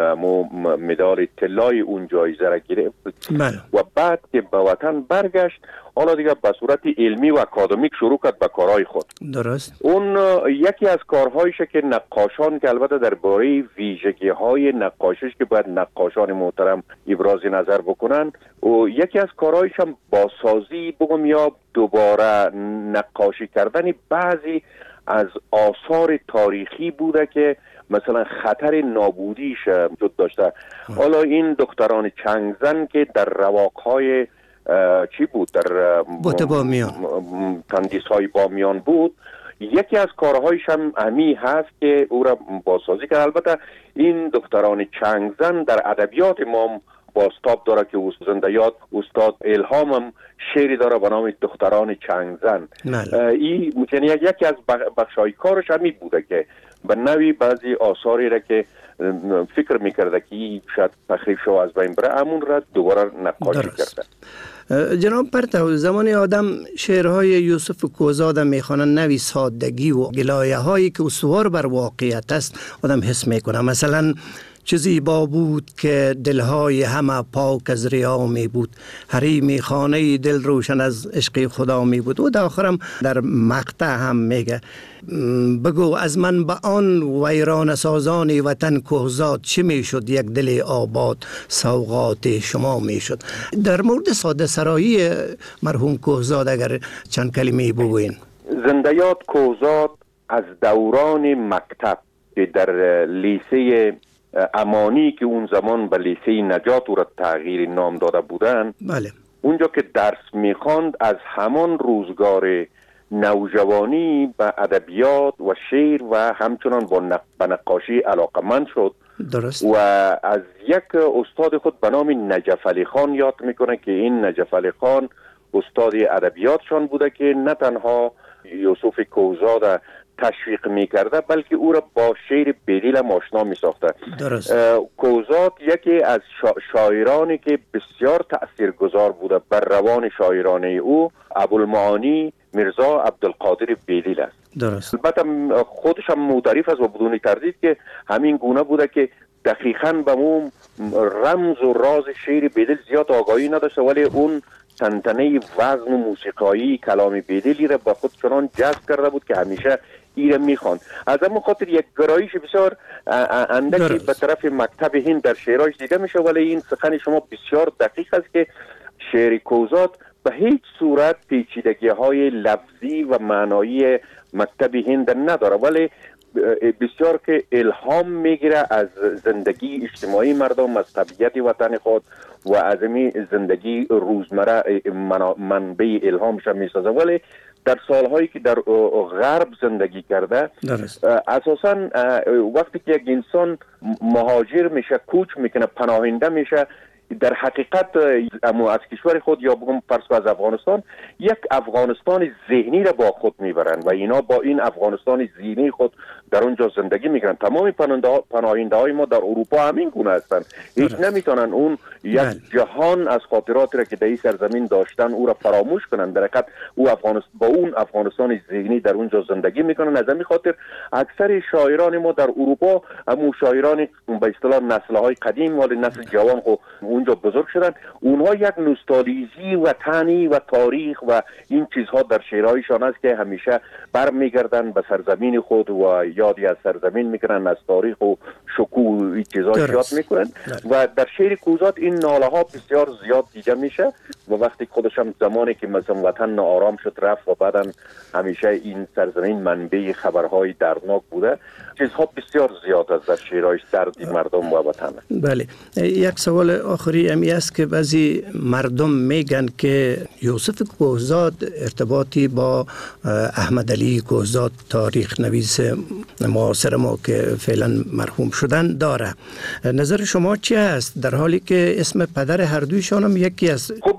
مدال طلای اون جایزه را گرفت. و بعد که به وطن برگشت، حالا دیگه به صورت علمی و اکادمیک شروع کرد به کارهای خود. درست. اون یکی از کارهایشه که نقاشان که البته درباره ویژگی های نقاشیش که باید نقاشان محترم ابراز نظر بکنن، و یکی از کارهایش هم بازسازی بگم یا دوباره نقاشی کردن بعضی از آثار تاریخی بوده که مثلا خطر نابودیش وجود داشته. حالا این دختران چنگزن که در رواقهای چی بود، در بوت بامیان، تندیس های بامیان بود، یکی از کارهایش هم امی هست که او را بازسازی کرد. البته این دختران چنگزن در ادبیات ما بازتاب داره که زنده یاد استاد الهام هم شعری داره به نام دختران چنگزن. این یکی از بخشای کارش همی بوده که به نوی بعضی آثاری را که فکر میکرده که شاید تخریب شو از بین بره امون را دوباره نقاشی کرده. جناب پرتو، زمان آدم شعرهای یوسف کوهزاد میخوانن، نوی سادگی و گلایه هایی که استوار بر واقعیت است آدم حس میکنه. مثلا چیزی با بود که دلهای همه پاک از ریا می بود، حریم خانه دل روشن از عشق خدا می بود. و در آخرم در مقطع هم میگه بگو از من به آن ویران سازان وطن کوهزاد چه می شد، یک دل آباد سوغات شما می شد. در مورد ساده سرایی مرحوم کوهزاد اگر چند کلمه بگوین. زنده یاد کوهزاد از دوران مکتب که در لیسه امانی که اون زمان به لیسه نجات او را تغییر نام داده بودن، اونجا که درس میخواند از همان روزگار نوجوانی به ادبیات و شعر و همچنان به نقاشی علاقمند شد. درست. و از یک استاد خود به نام نجف علی خان یاد میکنه که این نجف علی خان استاد ادبیاتشان بوده که نه تنها یوسف کوهزاد تشویق میکرده بلکه او را با شعر بیدیل آشنا میساخته. کوهزاد یکی از شاعرانی که بسیار تاثیرگذار بوده بر روان شاعرانه او ابوالمعانی میرزا عبدالقادر بیدیل است. درست. البته خودش هم معترف است و بدون تردید که همین گونه بوده که دقیقاً به اون رمز و راز شعر بیدیل زیاد آگاهی نداشته، ولی اون تنتنه وزن و موسیقایی کلام بیدیلی را به خود چنان جذب کرده بود که همیشه ایره میخوان. از همون خاطر یک گرایش بسیار اندکی به طرف مکتب هند در شعرهایش دیده میشه. ولی این سخن شما بسیار دقیق است که شعر کوزاد به هیچ صورت پیچیدگی های لفظی و معنایی مکتب هند نداره، ولی بسیار که الهام میگیره از زندگی اجتماعی مردم، از طبیعت وطن خود و از این زندگی روزمره منبع الهامش میسازه. ولی در سالهایی که در غرب زندگی کرده اساساً وقتی که یک انسان مهاجر میشه، کوچ میکنه، پناهنده میشه، در حقیقت از کشور خود یا بگم فرض از افغانستان یک افغانستان ذهنی را با خود میبرن و اینا با این افغانستان ذهنی خود در اونجا زندگی میکنن. تمام پناهنده های ما در اروپا همین گونه هستن، هیچ نمیتونن اون یک جهان از خاطراتی را که در این سرزمین داشتن او را فراموش کنن. در حقیقت با اون افغانستان ذهنی در اونجا زندگی میکنن. از همین خاطر اکثر شاعران ما در اروپا همون شاعران به اصطلاح نسل های قدیم ولی نسل جوان خود اونجا بزرگ شدن، اونها یک نوستالژی وطنی و تاریخ و این چیزها در شعرهایشان است که همیشه برمیگردن به سرزمین خود و یادی از سرزمین میکنن، از تاریخ و شکوه این چیزها یاد میکنن. و در شعر کوزاد این ناله ها بسیار زیاد دیده میشه و وقتی خودش هم زمانی که مثلا وطن ناآرام شد رفت و بعدا همیشه این سرزمین منبع خبرهای دردناک بوده. چیزها بسیار زیاد از در شعرهای دردی مردم و وطن. بله، یک سوال آخری امی است که بعضی مردم میگن که یوسف کوهزاد ارتباطی با احمد علی کوهزاد تاریخ نویس معاصر ما که فعلا مرحوم شدن داره. نظر شما چی است در حالی که اسم پدر هر دویشان هم یکی است؟ خب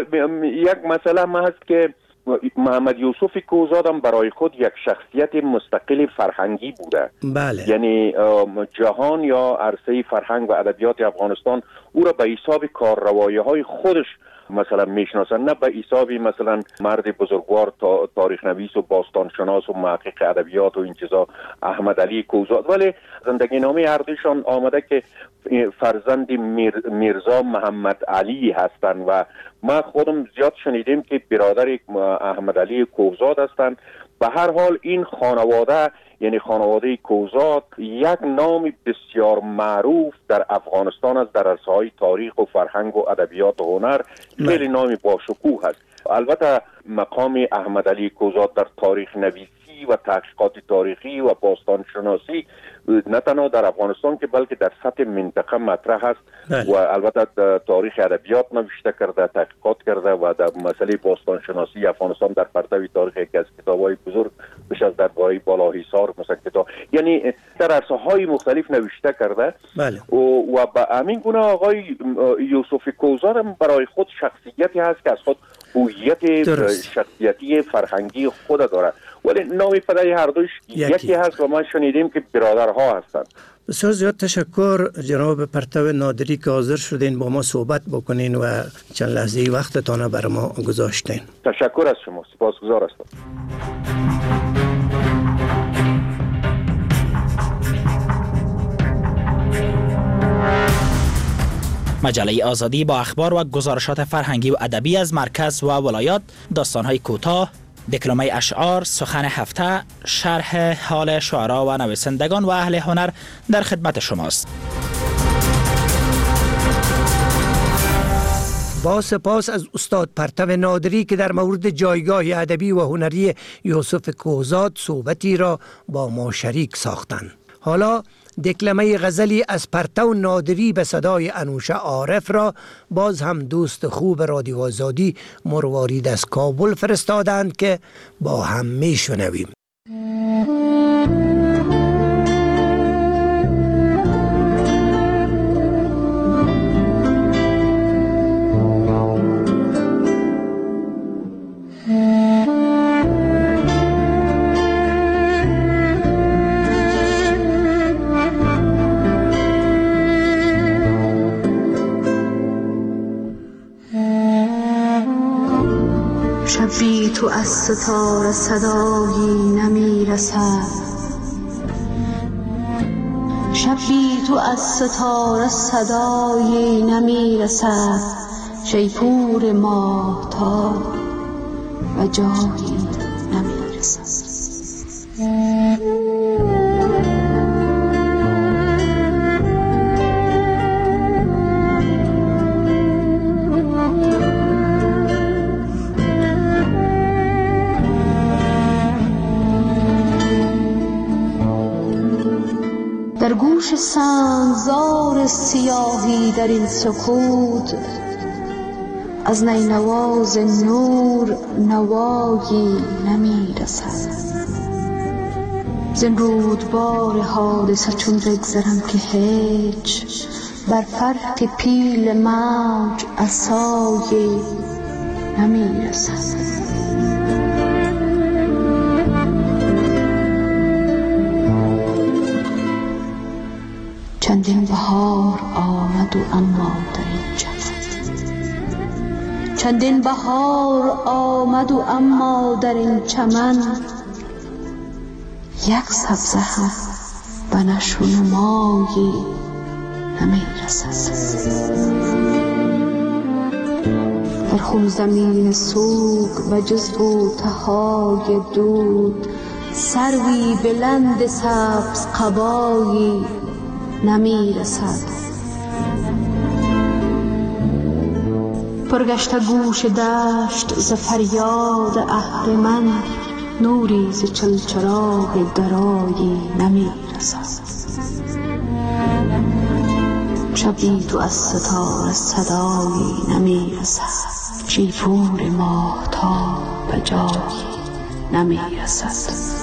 یک مسئله ما هست که محمد یوسف کوهزاد هم برای خود یک شخصیت مستقل فرهنگی بوده. بله. یعنی جهان یا عرصه فرهنگ و ادبیات افغانستان او را به حساب کارروایی‌های خودش مثلا میشناسن، نه به حسابی مثلا مرد بزرگوار تاریخ نویس و باستان شناس و محقق ادبیات و این چیزا احمد علی کوهزاد. ولی زندگی نامه هر دوشان آمده که فرزند میرزا محمد علی هستند و ما خودم زیاد شنیدیم که برادر احمد علی کوهزاد هستند. به هر حال این خانواده یعنی خانواده کوهزاد یک نام بسیار معروف در افغانستان است، در عرصه‌های تاریخ و فرهنگ و ادبیات و هنر خیلی نامی با شکوه است. البته مقام احمد علی کوهزاد در تاریخ نویسی و تحقیقات تاریخی و باستان شناسی نه تنها در افغانستان که بلکه در سطح منطقه مطرح است و البته تاریخ ادبیات نوشته کرده، تحقیقات کرده و در مسئله باستان شناسی افغانستان در پرتو تاریخ یکی از کتاب‌های بزرگ بیش از درباره بالاحصار مثلا کتاب، یعنی در عرصه‌های مختلف نوشته کرده. بله. و به همین گونه آقای یوسف کوهزاد هم برای خود شخصیتی هست که از خود هویت شخصیتی فرهنگی خود داره، ولی نام پدر هر دوش یکی هست و ما شنیدیم که برادرها هستند. بسیار زیاد تشکر جناب پرتو نادری که حاضر شدین با ما صحبت بکنین و چند لحظه وقتتان برای ما گذاشتین. تشکر از شما، سپاسگزار هستم. مجله آزادی با اخبار و گزارشات فرهنگی و ادبی از مرکز و ولایات، داستان‌های کوتاه، دکلمه اشعار، سخن هفته، شرح حال شعرا و نویسندگان و اهل هنر در خدمت شماست. با سپاس از استاد پرتو نادری که در مورد جایگاه ادبی و هنری یوسف کوهزاد صحبتی را با ما شریک ساختند. حالا دکلمه غزلی از پرتو نادری به صدای انوشه عارف را باز هم دوست خوب رادیو آزادی مروارید از کابل فرستادند که با هم میشنویم. شبی تو از ستاره صدایی نمیرسد، شبی تو از ستاره صدایی نمیرسد، شیپور ماهتاب و جایی نمیرسد. در گوش سنگزار سیاهی در این سکوت از نینواز نور نوایی نمی رسد. زین رودبار حادثه چون بگذرم که هیچ بر فرق پیل موج عصایی نمی رسد. چندین بهار آمد و اما در این چمن، چندین بهار آمد و اما در این چمن یک سبزه هم به نشو و نمایی نمی رسد. در خون زمین سوگ و جز بوتهای دود سروی بلند سبز قبایی نمی رسد. پرگشت گوش دشت ز فریاد اهرمن نوری ز چلچراغ درایی نمی رسد. شبی تو از ستاره صدایی نمی رسد. شیپور ماهتاب به جایی نمی رسد.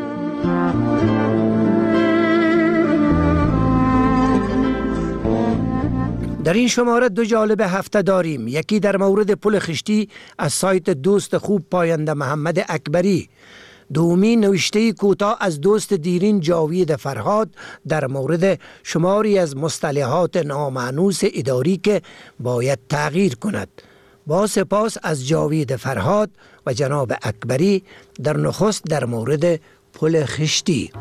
در این شماره دو جالب هفته داریم. یکی در مورد پل خشتی از سایت دوست خوب پاینده محمد اکبری. دومی نوشته کوتاه از دوست دیرین جاوید فرهاد در مورد شماری از مصطلحات نامانوس اداری که باید تغییر کند. با سپاس از جاوید فرهاد و جناب اکبری در نخست در مورد پل خشتی.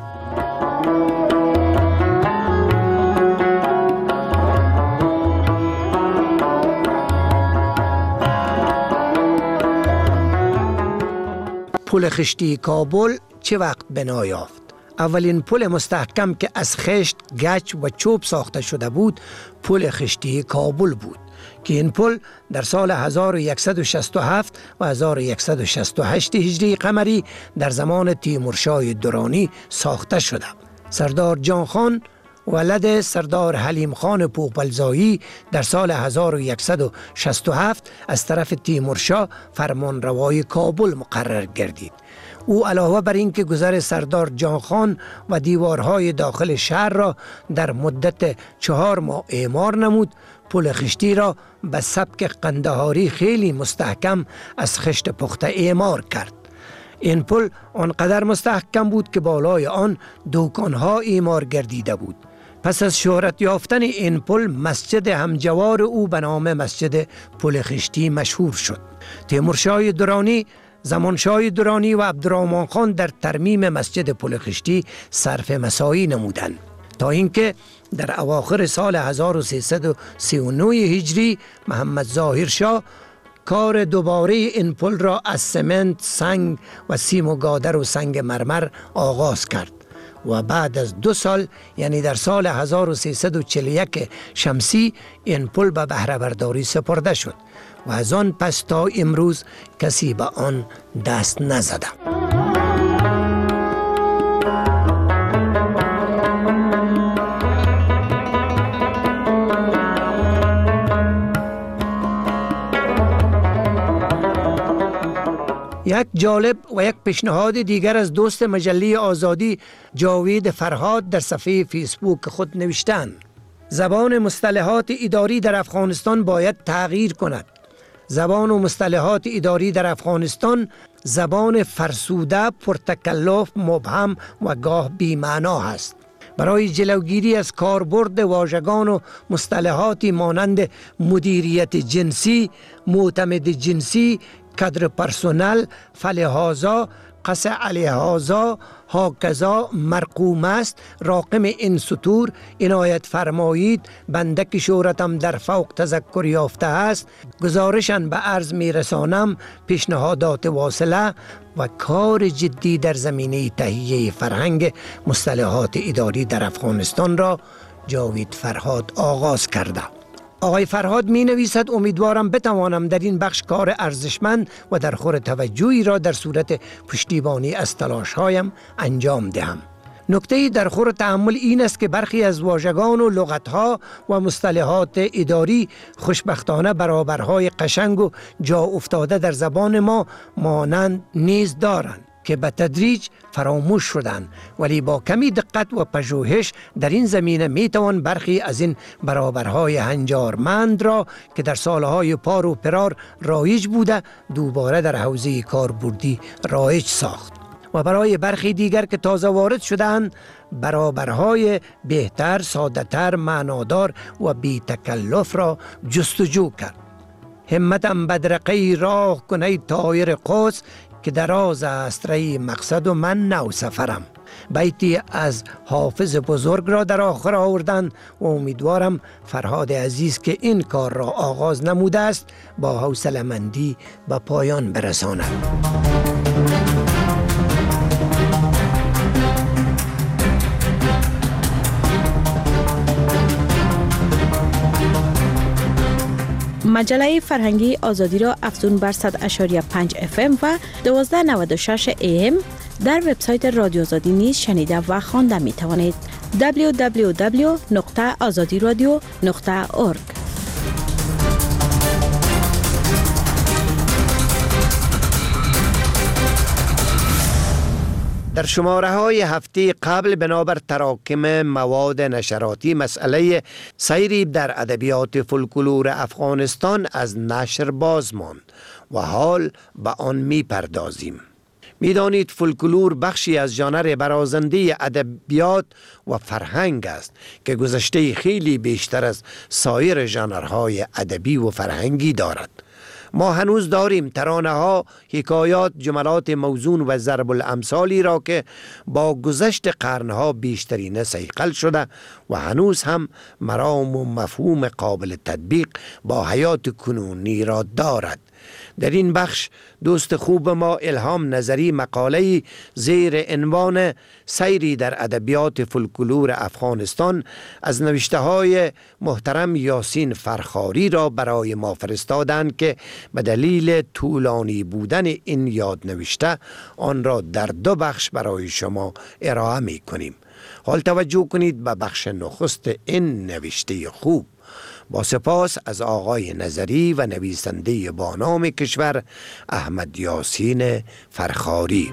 پل خشتی کابل چه وقت بنا یافت؟ اولین پل مستحکم که از خشت، گچ و چوب ساخته شده بود پل خشتی کابل بود که این پل در سال 1167 و 1168 هجری قمری در زمان تیمورشاه درانی ساخته شده. سردار جان خان ولد سردار حلیم خان پوپلزایی در سال 1167 از طرف تیمورشاه فرمانروای کابل مقرر گردید. او علاوه بر اینکه گذر سردار جان خان و دیوارهای داخل شهر را در مدت 4 ماه اعمار نمود، پل خشتی را به سبک قندهاری خیلی مستحکم از خشت پخته اعمار کرد. این پل آنقدر مستحکم بود که بالای آن دوکانها اعمار گردیده بود. پس از شهرت یافتن این پل مسجد همجوار او به نام مسجد پل خشتی مشهور شد. تیمورشاه درانی، زمانشاه درانی و عبدالرحمن خان در ترمیم مسجد پل خشتی صرف مساعی نمودند تا اینکه در اواخر سال 1339 هجری محمد ظاهر شاه کار دوباره این پل را از سمنت، سنگ و سیم و گادر و سنگ مرمر آغاز کرد و بعد از 2 سال یعنی در سال 1341 شمسی این پل به بهره برداری سپرده شد و از آن پس تا امروز کسی به آن دست نزده. یک جالب و یک پیشنهاد دیگر از دوست مجله آزادی جاوید فرهاد در صفحه فیسبوک خود نوشتند: زبان مصطلحات اداری در افغانستان باید تغییر کند. زبان و مصطلحات اداری در افغانستان زبان فرسوده، پرتکلف، مبهم و گاه بی‌معنا است. برای جلوگیری از کاربرد واژگان و مصطلحاتی مانند مدیریت جنسی، معتمد جنسی، کادر پرسنل، فلحاظا قص علیهازا هاکذا مرقوم است، راقم این سطور عنایت فرمایید، بنده که شهرتم در فوق تذکر یافته است، گزارشن به عرض میرسانم، پیشنهادات واصله و کار جدی در زمینه تهیه فرهنگ مصطلحات اداری در افغانستان را جاوید فرهاد آغاز کرده. آقای فرهاد می نویسد امیدوارم بتوانم در این بخش کار ارزشمند و در خور توجهی را در صورت پشتیبانی از تلاش‌هایم انجام دهم. نکته در خور تأمل این است که برخی از واژگان و لغت‌ها و مصطلحات اداری خوشبختانه برابرهای قشنگ و جا افتاده در زبان ما مانند نیز دارند که به تدریج فراموش شدند، ولی با کمی دقت و پژوهش در این زمینه میتوان برخی از این برابرهای هنجارمند را که در سالهای پار و پرار رایج بوده دوباره در حوزه کاربردی رایج ساخت و برای برخی دیگر که تازه وارد شدند برابرهای بهتر، ساده‌تر، معنادار و بی تکلف را جستجو کرد. همتم بدرقه راه کنی طایر قوس که دراز است ری مقصد و من نو سفرم. بیتی از حافظ بزرگ را در آخر آوردن و امیدوارم فرهاد عزیز که این کار را آغاز نموده است با حوصله‌مندی به پایان برساند. مجله فرهنگی آزادی را افزون بر 100.5 FM و 1296 AM در وبسایت رادیو آزادی نیز شنیده و خوانده می توانید. www.azadiradio.org. در شماره های هفته قبل بنابر تراکم مواد نشراتی مسئله سیری در ادبیات فولکلور افغانستان از نشر باز ماند و حال به آن می پردازیم. میدانید فولکلور بخشی از ژانر برازنده ادبیات و فرهنگ است که گذشته خیلی بیشتر از سایر ژانرهای ادبی و فرهنگی دارد. ما هنوز داریم ترانه ها، حکایات، جملات موزون و ضرب الامثالی را که با گذشت قرنها بیشترین صیقل شده و هنوز هم مرام و مفهوم قابل تطبیق با حیات کنونی را دارد. در این بخش دوست خوب ما الهام نظری مقاله‌ای زیر عنوان سیری در ادبیات فولکلور افغانستان از نوشته‌های محترم یاسین فرخاری را برای ما فرستادند که به دلیل طولانی بودن این یادنوشته آن را در 2 بخش برای شما ارائه می‌کنیم. حال توجه کنید به بخش نخست این نوشته خوب. با سپاس از آقای نظری و نویسنده با نام کشور احمد یاسین فرخاری.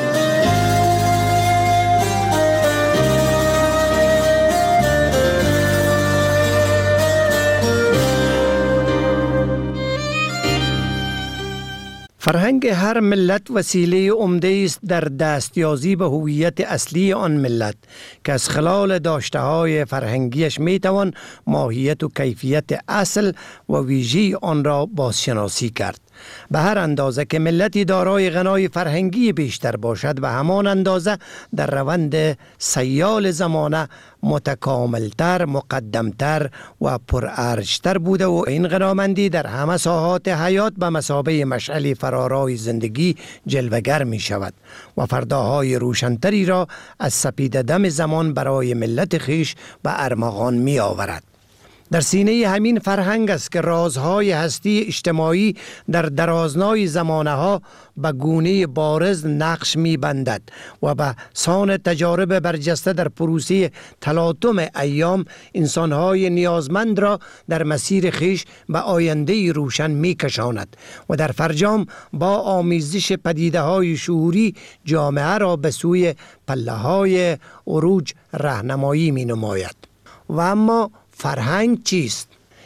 فرهنگ هر ملت وسیله عمده است در دستیابی به هویت اصلی آن ملت که از خلال داشته‌های فرهنگیش میتوان ماهیت و کیفیت اصل و ویژه آن را بازشناسی کرد. به هر اندازه که ملتی دارای غنای فرهنگی بیشتر باشد و همان اندازه در روند سیال زمانه متکاملتر، مقدمتر و پرارجتر بوده و این غنامندی در همه ساحات حیات به مثابه مشعل فرارای زندگی جلوگر می شود و فرداهای روشنتری را از سپیده دم زمان برای ملت خیش به ارمغان می آورد. در سینه همین فرهنگ است که رازهای هستی اجتماعی در درازنای زمانه ها به گونه بارز نقش می بندد و به سان تجارب برجسته در پروسه تلاطم ایام انسانهای نیازمند را در مسیر خیش به آینده روشن می کشاند و در فرجام با آمیزش پدیده های شعوری جامعه را به سوی پله های عروج راهنمایی می نماید. و اما فرهنگ چیست؟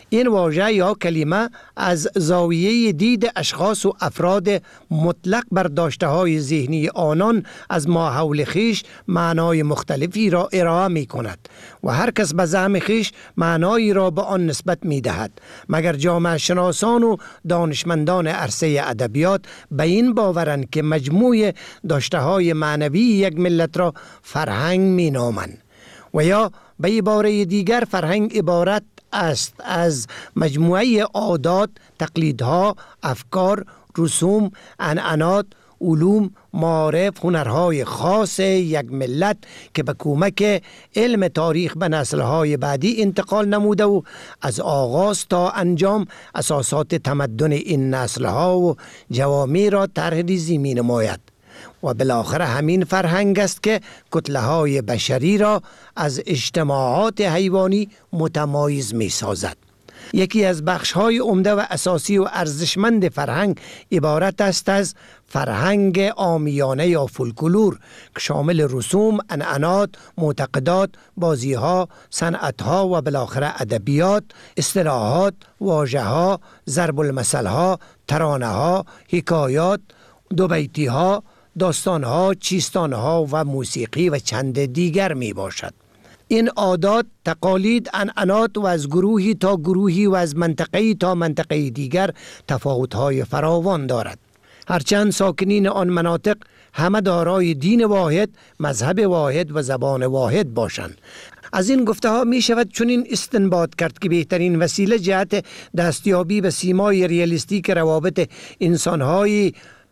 این واژه یا کلمه از زاویه دید اشخاص و افراد مطلق بر داشته های ذهنی آنان از ماحول خیش معنای مختلفی را ارائه می کند و هر کس به زعم خیش معنایی را به آن نسبت می دهد، مگر جامعه شناسان و دانشمندان عرصه ادبیات به این باورند که مجموع داشته های معنوی یک ملت را فرهنگ می نامند. و یا به عباره دیگر فرهنگ عبارت است از مجموعه عادات، تقلیدها، افکار، رسوم، عنعنات، علوم، معارف، هنرهای خاص یک ملت که به کمک علم تاریخ به نسلهای بعدی انتقال نموده و از آغاز تا انجام اساسات تمدن این نسلها و جوامع را طرح‌ریزی می نماید. و بالاخره همین فرهنگ است که کتله‌های بشری را از اجتماعات حیوانی متمایز می سازد. یکی از بخش‌های عمده و اساسی و ارزشمند فرهنگ عبارت است از فرهنگ عامیانه یا فولکلور که شامل رسوم، عنعنات، معتقدات، بازی‌ها، صنعت‌ها و بالاخره ادبیات، اصطلاحات، واژه‌ها، ضرب المثل‌ها، ترانه‌ها، حکایات، دوبیتی‌ها، داستان‌ها، چیستان‌ها و موسیقی و چند دیگر می باشد. این عادات، تقالید، عنعنات و از گروهی تا گروهی و از منطقه‌ای تا منطقه دیگر تفاوت‌های فراوان دارد. هرچند ساکنین آن مناطق همه دارای دین واحد، مذهب واحد و زبان واحد باشند. از این گفته ها می شود چنین استنباط کرد که بهترین وسیله جهت دستیابی به سیمای ریالیستیک روابط انسان‌های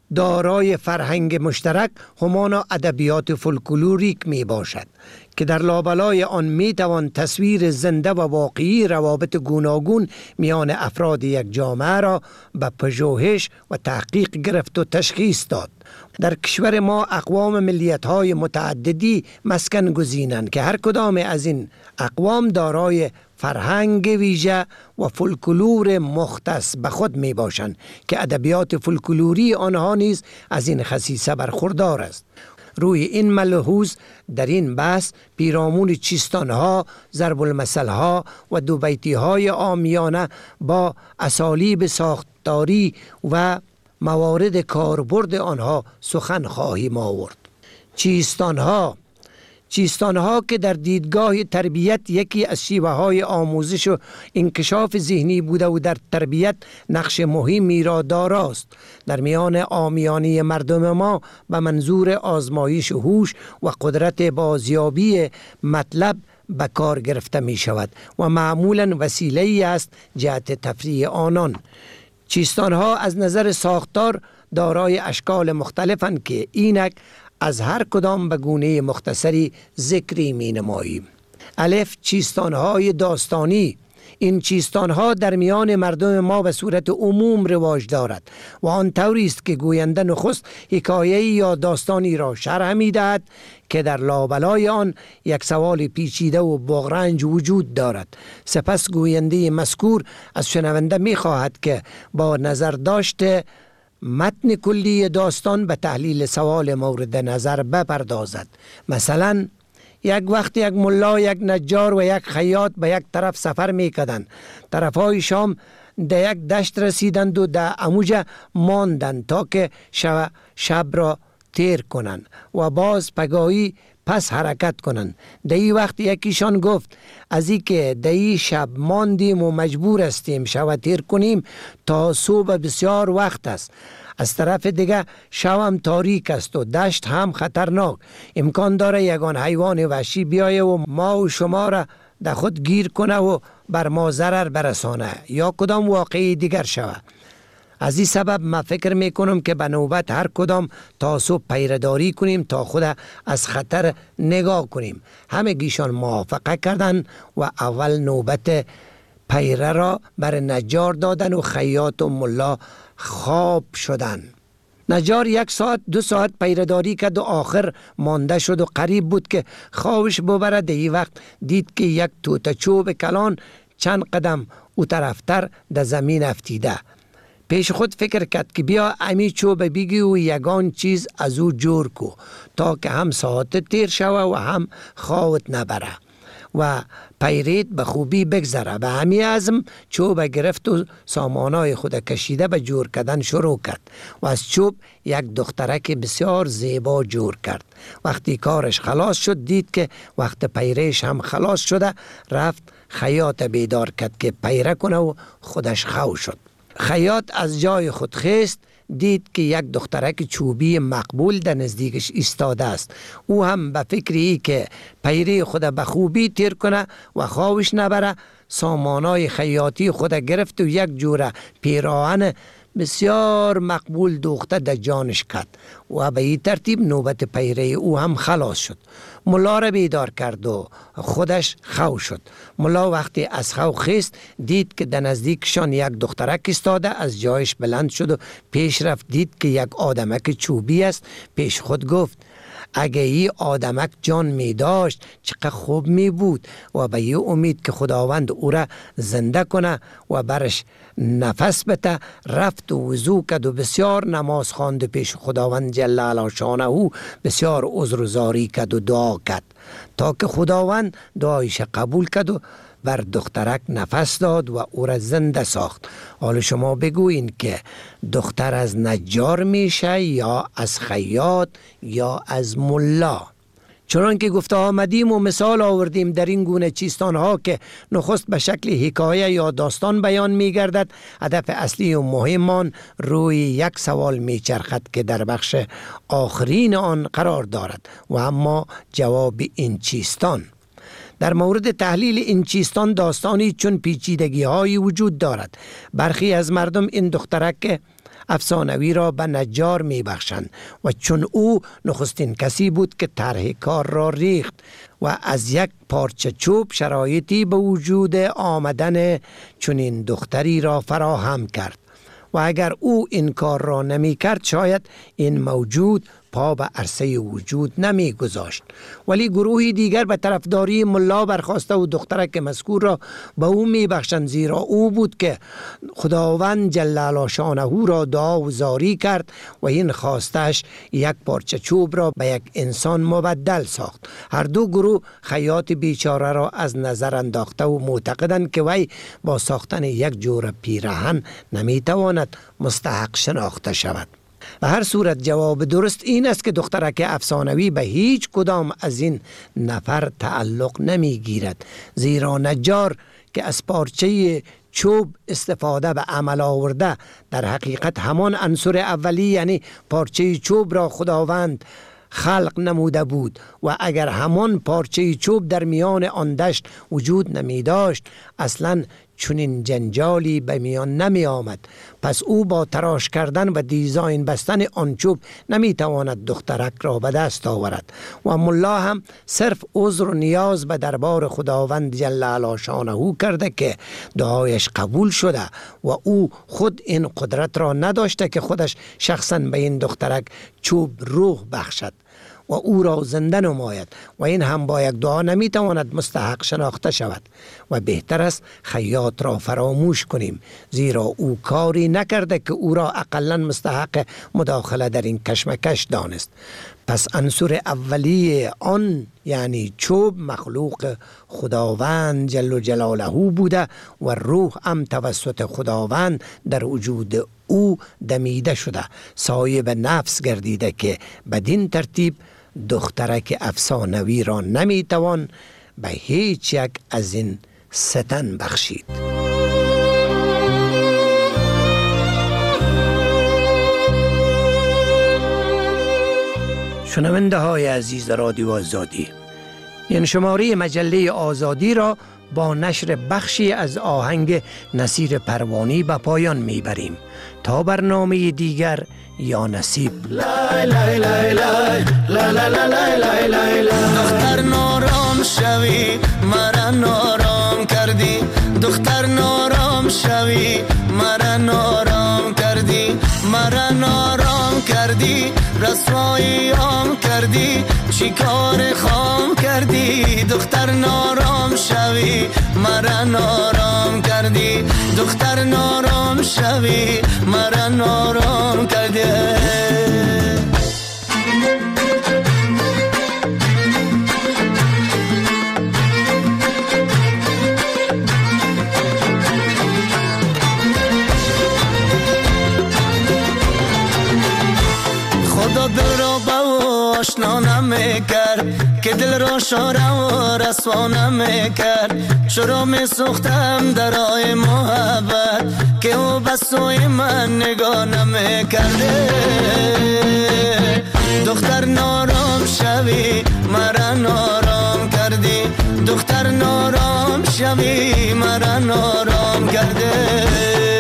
دارای فرهنگ مشترک همان ادبیات فولکلوریک می باشد که در لابلای آن می توان تصویر زنده و واقعی روابط گوناگون میان افراد یک جامعه را به پژوهش و تحقیق گرفت و تشخیص داد. در کشور ما اقوام ملیت‌های متعددی مسکن گزینند که هر کدام از این اقوام دارای فرهنگ ویژه و فولکلور مختص به خود می باشند که ادبیات فولکلوری آنها نیز از این خصیصه برخوردار است. روی این ملحوظ در این بحث پیرامون چیستانها، ضرب المثلها و دوبیتی‌های عامیانه با اسالیب ساختاری و موارد کاربرد آنها سخن خواهیم آورد. چیستانها که در دیدگاه تربیت یکی از شیوه‌های آموزش و انکشاف ذهنی بوده و در تربیت نقش مهمی را داراست. در میان عامیانه مردم ما به منظور آزمایش هوش و قدرت بازیابی مطلب به کار گرفته می شود و معمولاً وسیله‌ای است جهت تفریح آنان. چیستانها از نظر ساختار دارای اشکال مختلفند که اینک از هر کدام به گونه مختصری ذکری می نماییم. الف، چیستانهای داستانی. این چیستانها در میان مردم ما به صورت عموم رواج دارد و آن طوری است که گوینده نخست حکایه‌ای یا داستانی را شرح می دهد که در لابلای آن یک سوال پیچیده و بغرنج وجود دارد. سپس گوینده مذکور از شنونده می خواهد که با نظر داشته متن کلی داستان به تحلیل سوال مورد نظر بپردازد. مثلا یک وقت یک ملا، یک نجار و یک خیاط به یک طرف سفر میکردند. طرفای شام در یک دشت رسیدند و در اموجه ماندند تا که شب را تیر کنند و باز پگاهی پس حرکت کنند. در این وقت یکیشان گفت از این که در این شب ماندیم و مجبور استیم شب تیر کنیم تا صبح بسیار وقت است. از طرف دیگه شب هم تاریک است و دشت هم خطرناک. امکان داره یگان حیوان وحشی بیایه و ما و شما را در خود گیر کنه و بر ما ضرر برسانه یا کدام واقعی دیگر شود. از این سبب من فکر میکنم که به نوبت هر کدام تا صبح پیرداری کنیم تا خود از خطر نگاه کنیم. همه گیشان موافقه کردن و اول نوبت پیره را بر نجار دادن و خیاط و ملا خواب شدن. نجار 1 ساعت 2 ساعت پیرداری کرد و آخر مانده شد و قریب بود که خوابش ببرد. این وقت دید که یک توته چوب کلان چند قدم او طرفتر در زمین افتیده. پیش خود فکر کرد که بیا امی چوب بگی و یگان چیز از او جور کو تا که هم ساعت تیر شوه و هم خوابت نبره. و پیریت به خوبی بگذره. به همین عزم چوب گرفت و سامانای خود کشیده به جور کردن شروع کرد و از چوب یک دخترک بسیار زیبا جور کرد. وقتی کارش خلاص شد دید که وقت پیریش هم خلاص شده، رفت خیاط بیدار کرد که پیره کنه و خودش خو شد. خیاط از جای خود خیست، دید که یک دخترک چوبی مقبول در نزدیکش ایستاده است. او هم به فکری که پیری خود به خوبی تیر کنه و خواهش نبره، سامانای خیاطی خود گرفت و یک جوره پیراهن بسیار مقبول دوخته در جانش کرد و به این ترتیب نوبت پیره او هم خلاص شد. ملا را بیدار کرد و خودش خو شد. ملا وقتی از خو خیست دید که در نزدیکشان یک دخترک استاده، از جایش بلند شد و پیش رفت، دید که یک آدمک چوبی است. پیش خود گفت اگه این آدمک جان می داشت چقدر خوب می بود و به یه امید که خداوند او را زنده کنه و برش نفس بده. رفت و وضو کرد و بسیار نماز خواند پیش خداوند جل علا شانه، بسیار عذرزاری کرد و دعا کرد تا که خداوند دعایش قبول کرد و بر دخترک نفس داد و او را زنده ساخت. حالا شما بگوین که دختر از نجار میشه یا از خیاط یا از ملا؟ چنان که گفته آمدیم و مثال آوردیم در این گونه چیستان ها که نخست به شکل حکایه یا داستان بیان می گردد، هدف اصلی و مهمان روی یک سوال می چرخد که در بخش آخرین آن قرار دارد و اما جواب این چیستان. در مورد تحلیل این چیستان داستانی چون پیچیدگی هایی وجود دارد. برخی از مردم این دخترک افسانوی را به نجار می بخشند و چون او نخستین کسی بود که طرح کار را ریخت و از یک پارچه چوب شرایطی به وجود آمدن چنین دختری را فراهم کرد و اگر او این کار را نمی کرد شاید این موجود پا به عرصه وجود نمی گذاشت. ولی گروهی دیگر به طرفداری ملا برخاسته و دخترک مذکور را به او می بخشند، زیرا او بود که خداوند جل علا شانه را دعا و زاری کرد و این خواستش یک پارچه چوب را به یک انسان مبدل ساخت. هر دو گروه خیاط بیچاره را از نظر انداخته و معتقدند که وی با ساختن یک جور پیراهن نمی تواند مستحق شناخته شود. به هر صورت جواب درست این است که دخترک افسانوی به هیچ کدام از این نفر تعلق نمی گیرد، زیرا نجار که از پارچه چوب استفاده به عمل آورده در حقیقت همان عنصر اولی یعنی پارچه چوب را خداوند خلق نموده بود و اگر همان پارچه چوب در میان آن دشت وجود نمی داشت اصلاً چنین جنجالی به میان نمی آمد. پس او با تراش کردن و دیزاین بستن آن چوب نمی تواند دخترک را به دست آورد و ملا هم صرف عذر و نیاز به دربار خداوند جل علا شانه کرده که دعایش قبول شده و او خود این قدرت را نداشته که خودش شخصا به این دخترک چوب روح بخشد و او را زنده نماید و این هم با یک دعا نمیتواند مستحق شناخته شود و بهتر است خیاط را فراموش کنیم، زیرا او کاری نکرده که او را اقلا مستحق مداخله در این کشمکش دانست. پس عنصر اولی آن یعنی چوب مخلوق خداوند جل جلاله بوده و روح هم توسط خداوند در وجود او دمیده شده، صاحب نفس گردیده که بدین ترتیب دخترک افسانوی را نمیتوان به هیچ یک از این ستن بخشید. شنونده های عزیز رادیو آزادی، این شماره مجله آزادی را با نشر بخشی از آهنگ نصیر پروانی به پایان میبریم. تا برنامه دیگر یا نصیب. لای لای لای لای لای لای لای لای دختر نارام شوی مرا نارام کردی، دختر نارام شوی مرا نارام کردی، مرا نارام کردی، رسواییام کردی، چی کار خام کردی، دختر نارام شوی مرا نارام کردی، دختر نارام شوی مرا نارام کردی. دل را به آشنا نمیکرد، که دل را شاره و رسوا نمیکرد. چرا می سوختم در راه محبت، که او به سوی من نگاه نمیکرده. دختر نارام شوی مرا نارام کردی، دختر نارام شوی مرا نارام کرده.